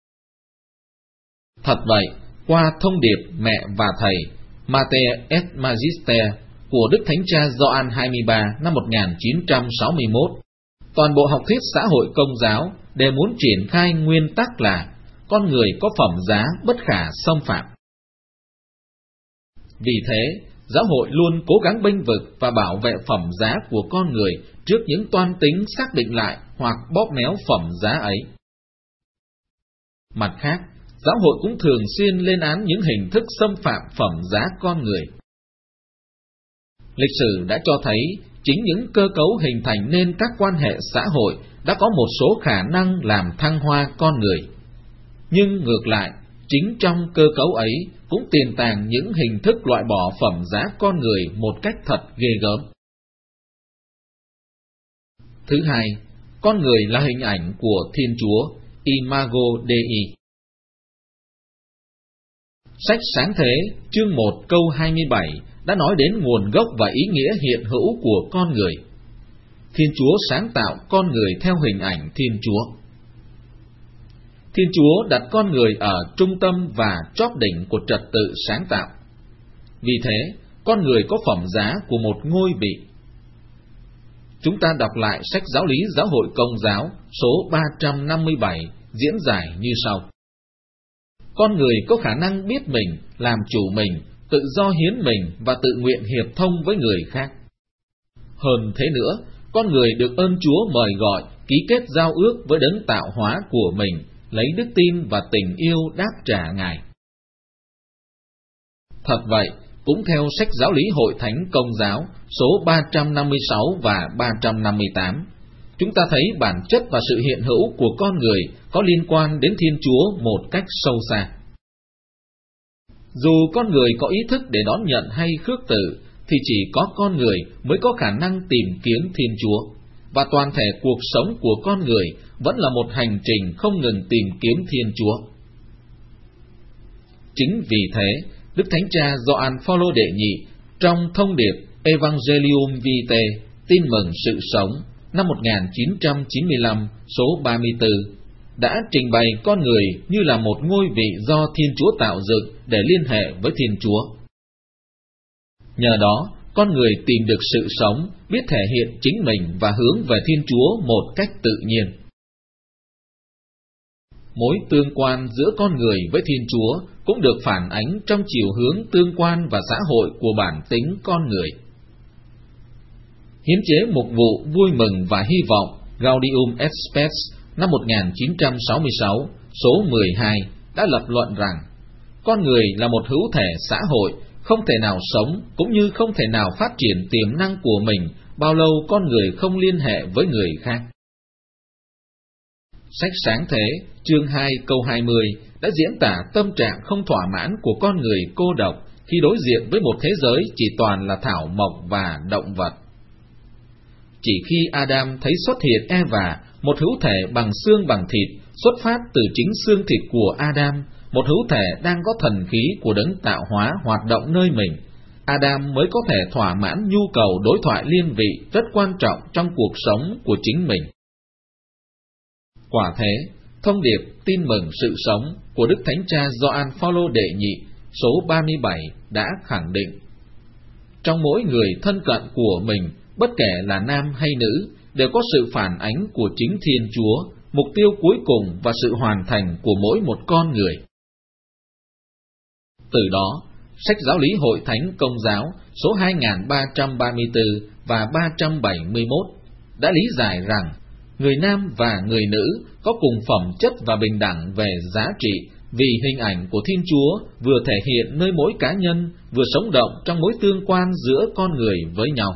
S4: Thật vậy, qua thông điệp Mẹ và Thầy Mater et Magister của Đức Thánh Cha Gioan 23 năm 1961, toàn bộ học thuyết xã hội Công giáo đều muốn triển khai nguyên tắc là con người có phẩm giá bất khả xâm phạm. Vì thế, giáo hội luôn cố gắng bênh vực và bảo vệ phẩm giá của con người trước những toan tính xác định lại hoặc bóp méo phẩm giá ấy. Mặt khác, giáo hội cũng thường xuyên lên án những hình thức xâm phạm phẩm giá con người. Lịch sử đã cho thấy chính những cơ cấu hình thành nên các quan hệ xã hội đã có một số khả năng làm thăng hoa con người. Nhưng ngược lại, chính trong cơ cấu ấy cũng tiềm tàng những hình thức loại bỏ phẩm giá con người một cách thật ghê gớm. Thứ hai, con người là hình ảnh của Thiên Chúa, Imago Dei. Sách Sáng Thế, chương 1 câu 27 đã nói đến nguồn gốc và ý nghĩa hiện hữu của con người. Thiên Chúa sáng tạo con người theo hình ảnh Thiên Chúa. Thiên Chúa đặt con người ở trung tâm và chóp đỉnh của trật tự sáng tạo. Vì thế, con người có phẩm giá của một ngôi vị. Chúng ta đọc lại sách Giáo lý Giáo hội Công giáo số 357 diễn giải như sau. Con người có khả năng biết mình, làm chủ mình, tự do hiến mình và tự nguyện hiệp thông với người khác. Hơn thế nữa, con người được ơn Chúa mời gọi ký kết giao ước với đấng tạo hóa của mình, lấy đức tin và tình yêu đáp trả Ngài. Thật vậy, cũng theo sách Giáo lý Hội Thánh Công giáo số 356 và 358, chúng ta thấy bản chất và sự hiện hữu của con người có liên quan đến Thiên Chúa một cách sâu xa. Dù con người có ý thức để đón nhận hay khước từ, thì chỉ có con người mới có khả năng tìm kiếm Thiên Chúa, và toàn thể cuộc sống của con người vẫn là một hành trình không ngừng tìm kiếm Thiên Chúa. Chính vì thế, Đức Thánh Cha Gioan Phaolô đệ nhị trong thông điệp Evangelium Vitae, tin mừng sự sống, năm 1995 số 34, đã trình bày con người như là một ngôi vị do Thiên Chúa tạo dựng để liên hệ với Thiên Chúa. Nhờ đó, con người tìm được sự sống, biết thể hiện chính mình và hướng về Thiên Chúa một cách tự nhiên. Mối tương quan giữa con người với Thiên Chúa cũng được phản ánh trong chiều hướng tương quan và xã hội của bản tính con người. Hiến chế mục vụ vui mừng và hy vọng Gaudium et Spes năm 1966 số 12 đã lập luận rằng con người là một hữu thể xã hội, không thể nào sống cũng như không thể nào phát triển tiềm năng của mình bao lâu con người không liên hệ với người khác. Sách Sáng Thế, chương 2 câu 20 đã diễn tả tâm trạng không thỏa mãn của con người cô độc khi đối diện với một thế giới chỉ toàn là thảo mộc và động vật. Chỉ khi Adam thấy xuất hiện Eva, một hữu thể bằng xương bằng thịt, xuất phát từ chính xương thịt của Adam, một hữu thể đang có thần khí của đấng tạo hóa hoạt động nơi mình, Adam mới có thể thỏa mãn nhu cầu đối thoại liên vị rất quan trọng trong cuộc sống của chính mình. Quả thế, thông điệp tin mừng sự sống của Đức Thánh Cha Gioan Phaolô đệ nhị số 37 đã khẳng định. Trong mỗi người thân cận của mình, bất kể là nam hay nữ, đều có sự phản ánh của chính Thiên Chúa, mục tiêu cuối cùng và sự hoàn thành của mỗi một con người. Từ đó, sách Giáo lý Hội Thánh Công giáo số 2334 và 371 đã lý giải rằng người nam và người nữ có cùng phẩm chất và bình đẳng về giá trị, vì hình ảnh của Thiên Chúa vừa thể hiện nơi mỗi cá nhân, vừa sống động trong mối tương quan giữa con người với nhau.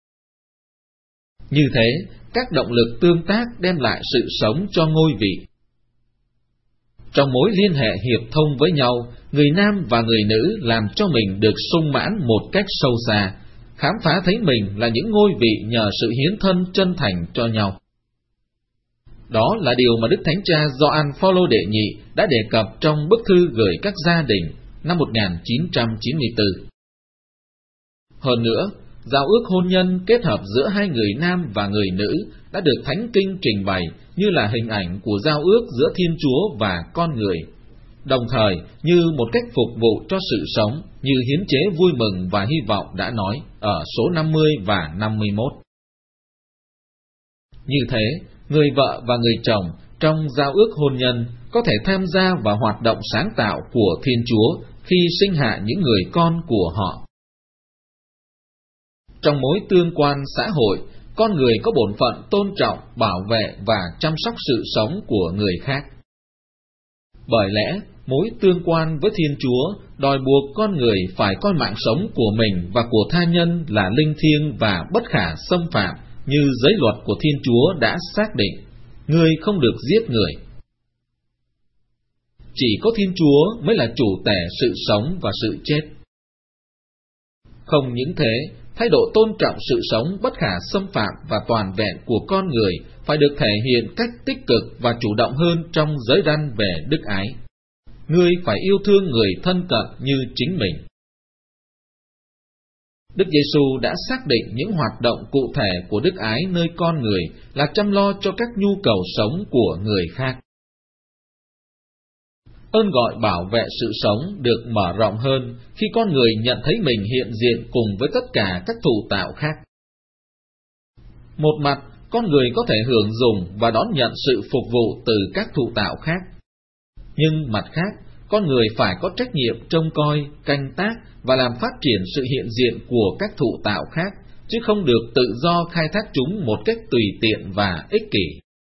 S4: Như thế, các động lực tương tác đem lại sự sống cho ngôi vị. Trong mối liên hệ hiệp thông với nhau, người nam và người nữ làm cho mình được sung mãn một cách sâu xa, khám phá thấy mình là những ngôi vị nhờ sự hiến thân chân thành cho nhau. Đó là điều mà Đức Thánh Cha Gioan Phaolô đệ nhị đã đề cập trong bức thư gửi các gia đình năm 1994. Hơn nữa, giao ước hôn nhân kết hợp giữa hai người nam và người nữ đã được Thánh Kinh trình bày như là hình ảnh của giao ước giữa Thiên Chúa và con người, đồng thời như một cách phục vụ cho sự sống, như hiến chế vui mừng và hy vọng đã nói ở số 50 và 51. Như thế, người vợ và người chồng trong giao ước hôn nhân có thể tham gia vào hoạt động sáng tạo của Thiên Chúa khi sinh hạ những người con của họ. Trong mối tương quan xã hội, con người có bổn phận tôn trọng, bảo vệ và chăm sóc sự sống của người khác. Bởi lẽ, mối tương quan với Thiên Chúa đòi buộc con người phải coi mạng sống của mình và của tha nhân là linh thiêng và bất khả xâm phạm, như giới luật của Thiên Chúa đã xác định: ngươi không được giết người. Chỉ có Thiên Chúa mới là chủ tể sự sống và sự chết. Không những thế, thái độ tôn trọng sự sống bất khả xâm phạm và toàn vẹn của con người phải được thể hiện cách tích cực và chủ động hơn trong giới răn về đức ái. Ngươi phải yêu thương người thân cận như chính mình. Đức Giêsu đã xác định những hoạt động cụ thể của đức ái nơi con người là chăm lo cho các nhu cầu sống của người khác. Ơn gọi bảo vệ sự sống được mở rộng hơn khi con người nhận thấy mình hiện diện cùng với tất cả các thụ tạo khác. Một mặt, con người có thể hưởng dùng và đón nhận sự phục vụ từ các thụ tạo khác. Nhưng mặt khác, con người phải có trách nhiệm trông coi, canh tác và làm phát triển sự hiện diện của các thụ tạo khác, chứ không được tự do khai thác chúng một cách tùy tiện và ích kỷ.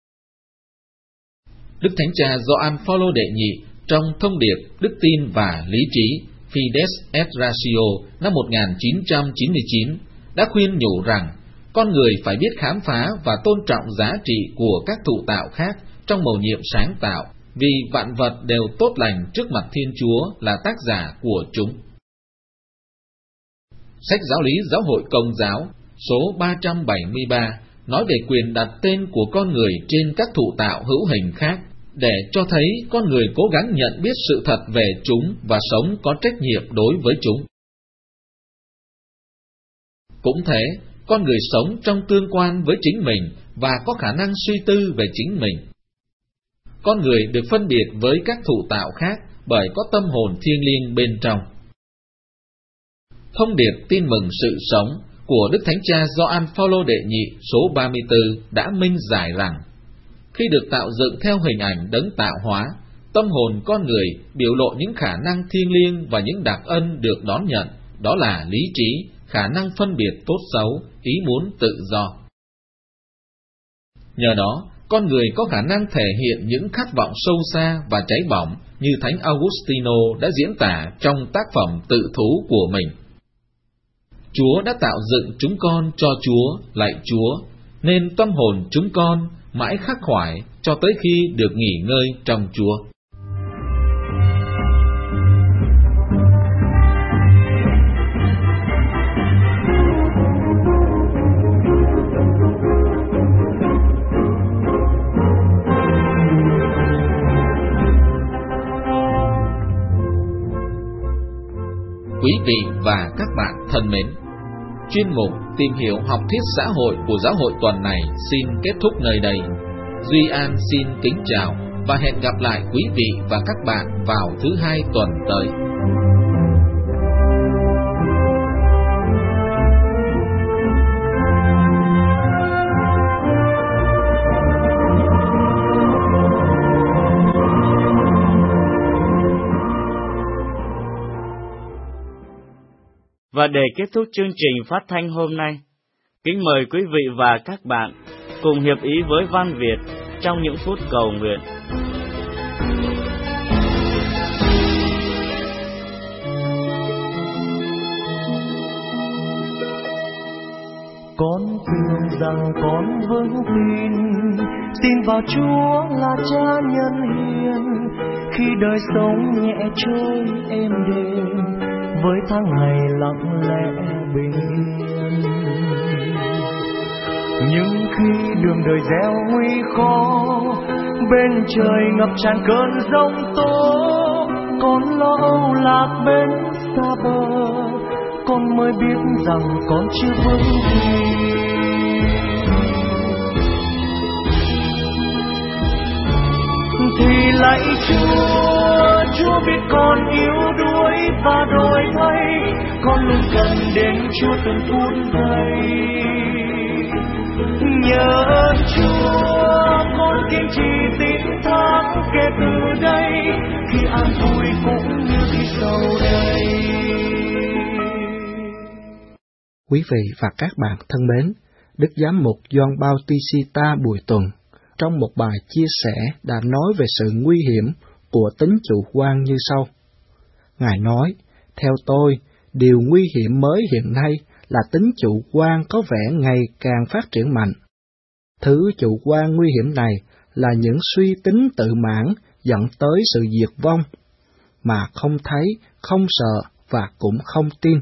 S4: Đức Thánh Cha Gioan Phaolô đệ nhị trong thông điệp Đức tin và lý trí Fides et Ratio năm 1999 đã khuyên nhủ rằng con người phải biết khám phá và tôn trọng giá trị của các thụ tạo khác trong mầu nhiệm sáng tạo, vì vạn vật đều tốt lành trước mặt Thiên Chúa là tác giả của chúng. Sách Giáo lý Giáo hội Công giáo số 373 nói về quyền đặt tên của con người trên các thụ tạo hữu hình khác, để cho thấy con người cố gắng nhận biết sự thật về chúng và sống có trách nhiệm đối với chúng. Cũng thế, con người sống trong tương quan với chính mình và có khả năng suy tư về chính mình. Con người được phân biệt với các thụ tạo khác bởi có tâm hồn thiêng liêng bên trong. Thông điệp tin mừng sự sống của Đức Thánh Cha Gioan Phaolô đệ nhị số 34 đã minh giải rằng khi được tạo dựng theo hình ảnh đấng tạo hóa, tâm hồn con người biểu lộ những khả năng thiêng liêng và những đặc ân được đón nhận, đó là lý trí, khả năng phân biệt tốt xấu, ý muốn tự do. Nhờ đó, con người có khả năng thể hiện những khát vọng sâu xa và cháy bỏng như Thánh Augustino đã diễn tả trong tác phẩm tự thú của mình. Chúa đã tạo dựng chúng con cho Chúa, lạy Chúa, nên tâm hồn chúng con mãi khắc khoải cho tới khi được nghỉ ngơi trong Chúa. Quý vị và các bạn thân mến, chuyên mục Tìm hiểu học thuyết xã hội của giáo hội tuần này xin kết thúc nơi đây. Duy An xin kính chào và hẹn gặp lại quý vị và các bạn vào thứ Hai tuần tới.
S1: Và để kết thúc chương trình phát thanh hôm nay, kính mời quý vị và các bạn cùng hiệp ý với Văn Việt trong những phút cầu nguyện.
S5: Con tin rằng con vững tin vào Chúa là Cha nhân hiền, khi đời sống nhẹ trôi êm đềm với tháng ngày lặng lẽ bình yên. Nhưng khi đường đời gieo nguy khó, bên trời ngập tràn cơn giông tố, con lo âu lạc bên xa bờ, con mới biết rằng con chưa vững tin. Thì lạy Chúa biết con yếu đuối và đổi thay, con luôn cần đến Chúa từng phút giây. Nhờ ơn Chúa, con kiên trì tín thác kể từ đây, khi an vui cũng như khi sầu đây.
S6: Quý vị và các bạn thân mến, Đức Giám mục Gioan Bautista Bùi Tuần trong một bài chia sẻ đã nói về sự nguy hiểm của tính chủ quan như sau. Ngài nói, theo tôi, điều nguy hiểm mới hiện nay là tính chủ quan có vẻ ngày càng phát triển mạnh. Thứ chủ quan nguy hiểm này là những suy tính tự mãn dẫn tới sự diệt vong, mà không thấy, không sợ và cũng không tin.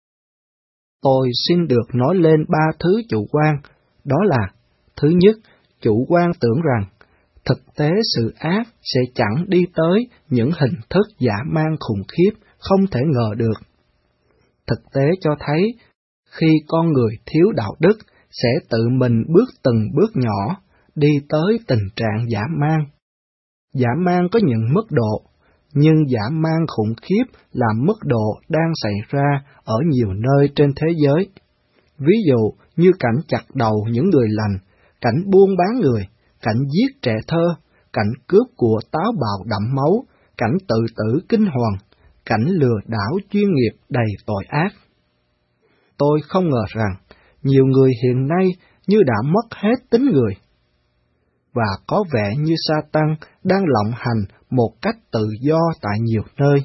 S6: Tôi xin được nói lên 3 thứ chủ quan, đó là: thứ nhất, chủ quan tưởng rằng thực tế sự ác sẽ chẳng đi tới những hình thức dã man khủng khiếp không thể ngờ được. Thực tế cho thấy, khi con người thiếu đạo đức sẽ tự mình bước từng bước nhỏ, đi tới tình trạng dã man. Dã man có những mức độ, nhưng dã man khủng khiếp là mức độ đang xảy ra ở nhiều nơi trên thế giới. Ví dụ như cảnh chặt đầu những người lành, cảnh buôn bán người, cảnh giết trẻ thơ, cảnh cướp của táo bạo đẫm máu, cảnh tự tử kinh hoàng, cảnh lừa đảo chuyên nghiệp đầy tội ác. Tôi không ngờ rằng nhiều người hiện nay như đã mất hết tính người, và có vẻ như Sa-tan đang lộng hành một cách tự do tại nhiều nơi.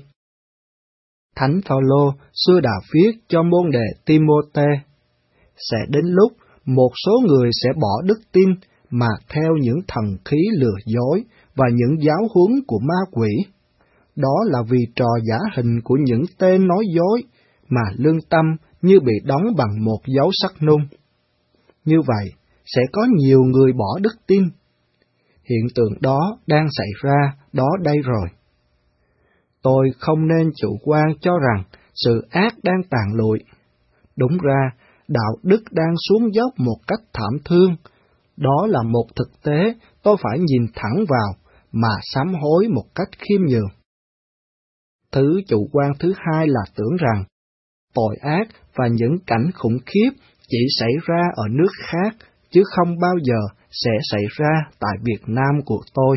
S6: Thánh Phaolô xưa đã viết cho môn đệ Ti-mô-thê: sẽ đến lúc một số người sẽ bỏ đức tin mà theo những thần khí lừa dối và những giáo huấn của ma quỷ. Đó là vì trò giả hình của những tên nói dối mà lương tâm như bị đóng bằng một dấu sắt nung. Như vậy, sẽ có nhiều người bỏ đức tin. Hiện tượng đó đang xảy ra đó đây rồi. Tôi không nên chủ quan cho rằng sự ác đang tàn lụi. Đúng ra, đạo đức đang xuống dốc một cách thảm thương. Đó là một thực tế tôi phải nhìn thẳng vào mà sám hối một cách khiêm nhường. Thứ chủ quan thứ hai là tưởng rằng tội ác và những cảnh khủng khiếp chỉ xảy ra ở nước khác, chứ không bao giờ sẽ xảy ra tại Việt Nam của tôi.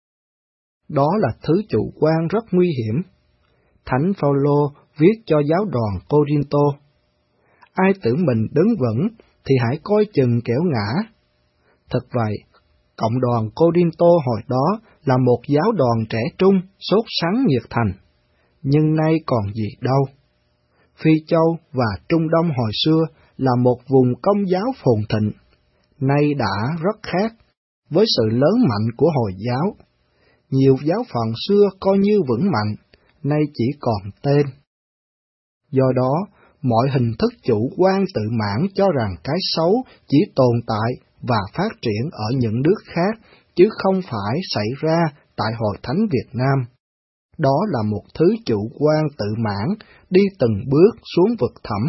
S6: Đó là thứ chủ quan rất nguy hiểm. Thánh Phaolô viết cho giáo đoàn Cô-rinh-tô: ai tưởng mình đứng vững thì hãy coi chừng kẻo ngã. Thật vậy, cộng đoàn Cô-rinh-tô hồi đó là một giáo đoàn trẻ trung, sốt sắng nhiệt thành, nhưng nay còn gì đâu. Phi Châu và Trung Đông hồi xưa là một vùng công giáo phồn thịnh, nay đã rất khác, với sự lớn mạnh của Hồi giáo. Nhiều giáo phận xưa coi như vững mạnh, nay chỉ còn tên. Do đó, mọi hình thức chủ quan tự mãn cho rằng cái xấu chỉ tồn tại và phát triển ở những nước khác, chứ không phải xảy ra tại Hội Thánh Việt Nam. Đó là một thứ chủ quan tự mãn đi từng bước xuống vực thẳm.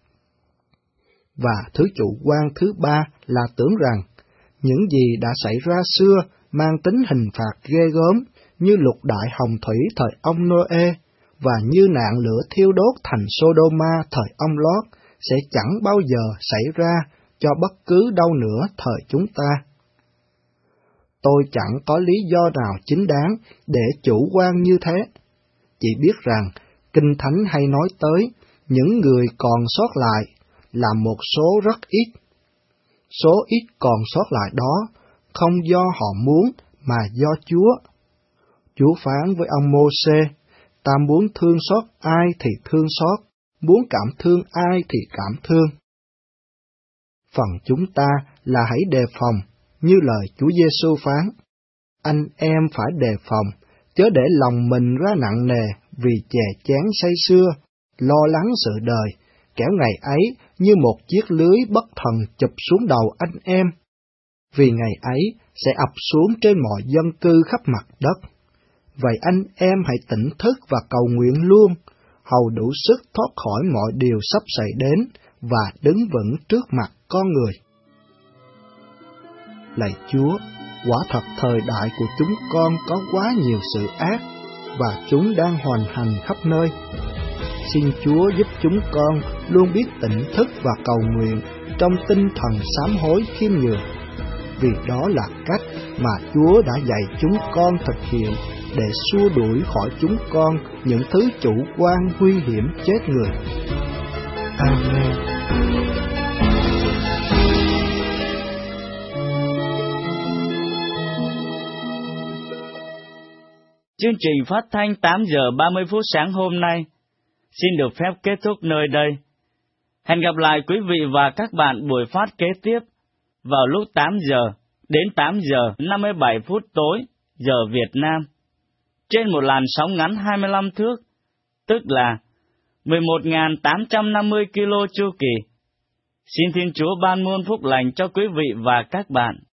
S6: Và thứ chủ quan thứ ba là tưởng rằng những gì đã xảy ra xưa mang tính hình phạt ghê gớm, như lục đại hồng thủy thời ông Noe và như nạn lửa thiêu đốt thành Sodoma thời ông Lót sẽ chẳng bao giờ xảy ra cho bất cứ đâu nữa thời chúng ta. Tôi chẳng có lý do nào chính đáng để chủ quan như thế, chỉ biết rằng Kinh Thánh hay nói tới những người còn sót lại là một số rất ít. Số ít còn sót lại đó không do họ muốn mà do Chúa. Chúa phán với ông Mô-sê, ta muốn thương xót ai thì thương xót, muốn cảm thương ai thì cảm thương. Phần chúng ta là hãy đề phòng, như lời Chúa Giêsu phán. Anh em phải đề phòng, chớ để lòng mình ra nặng nề vì chè chén say sưa, lo lắng sự đời, kẻo ngày ấy như một chiếc lưới bất thần chụp xuống đầu anh em. Vì ngày ấy sẽ ập xuống trên mọi dân cư khắp mặt đất. Vậy anh em hãy tỉnh thức và cầu nguyện luôn, hầu đủ sức thoát khỏi mọi điều sắp xảy đến và đứng vững trước mặt con người. Lạy Chúa, quả thật thời đại của chúng con có quá nhiều sự ác, và chúng đang hoành hành khắp nơi. Xin Chúa giúp chúng con luôn biết tỉnh thức và cầu nguyện trong tinh thần sám hối khiêm nhường, vì đó là cách mà Chúa đã dạy chúng con thực hiện để xua đuổi khỏi chúng con những thứ chủ quan nguy hiểm chết người. Amen.
S1: Chương trình phát thanh 8 giờ 30 phút sáng hôm nay xin được phép kết thúc nơi đây. Hẹn gặp lại quý vị và các bạn buổi phát kế tiếp vào lúc 8 giờ đến 8 giờ 57 phút tối giờ Việt Nam, trên một làn sóng ngắn 25 thước, tức là 11.850 kilo chu kỳ. Xin Thiên Chúa ban muôn phúc lành cho quý vị và các bạn.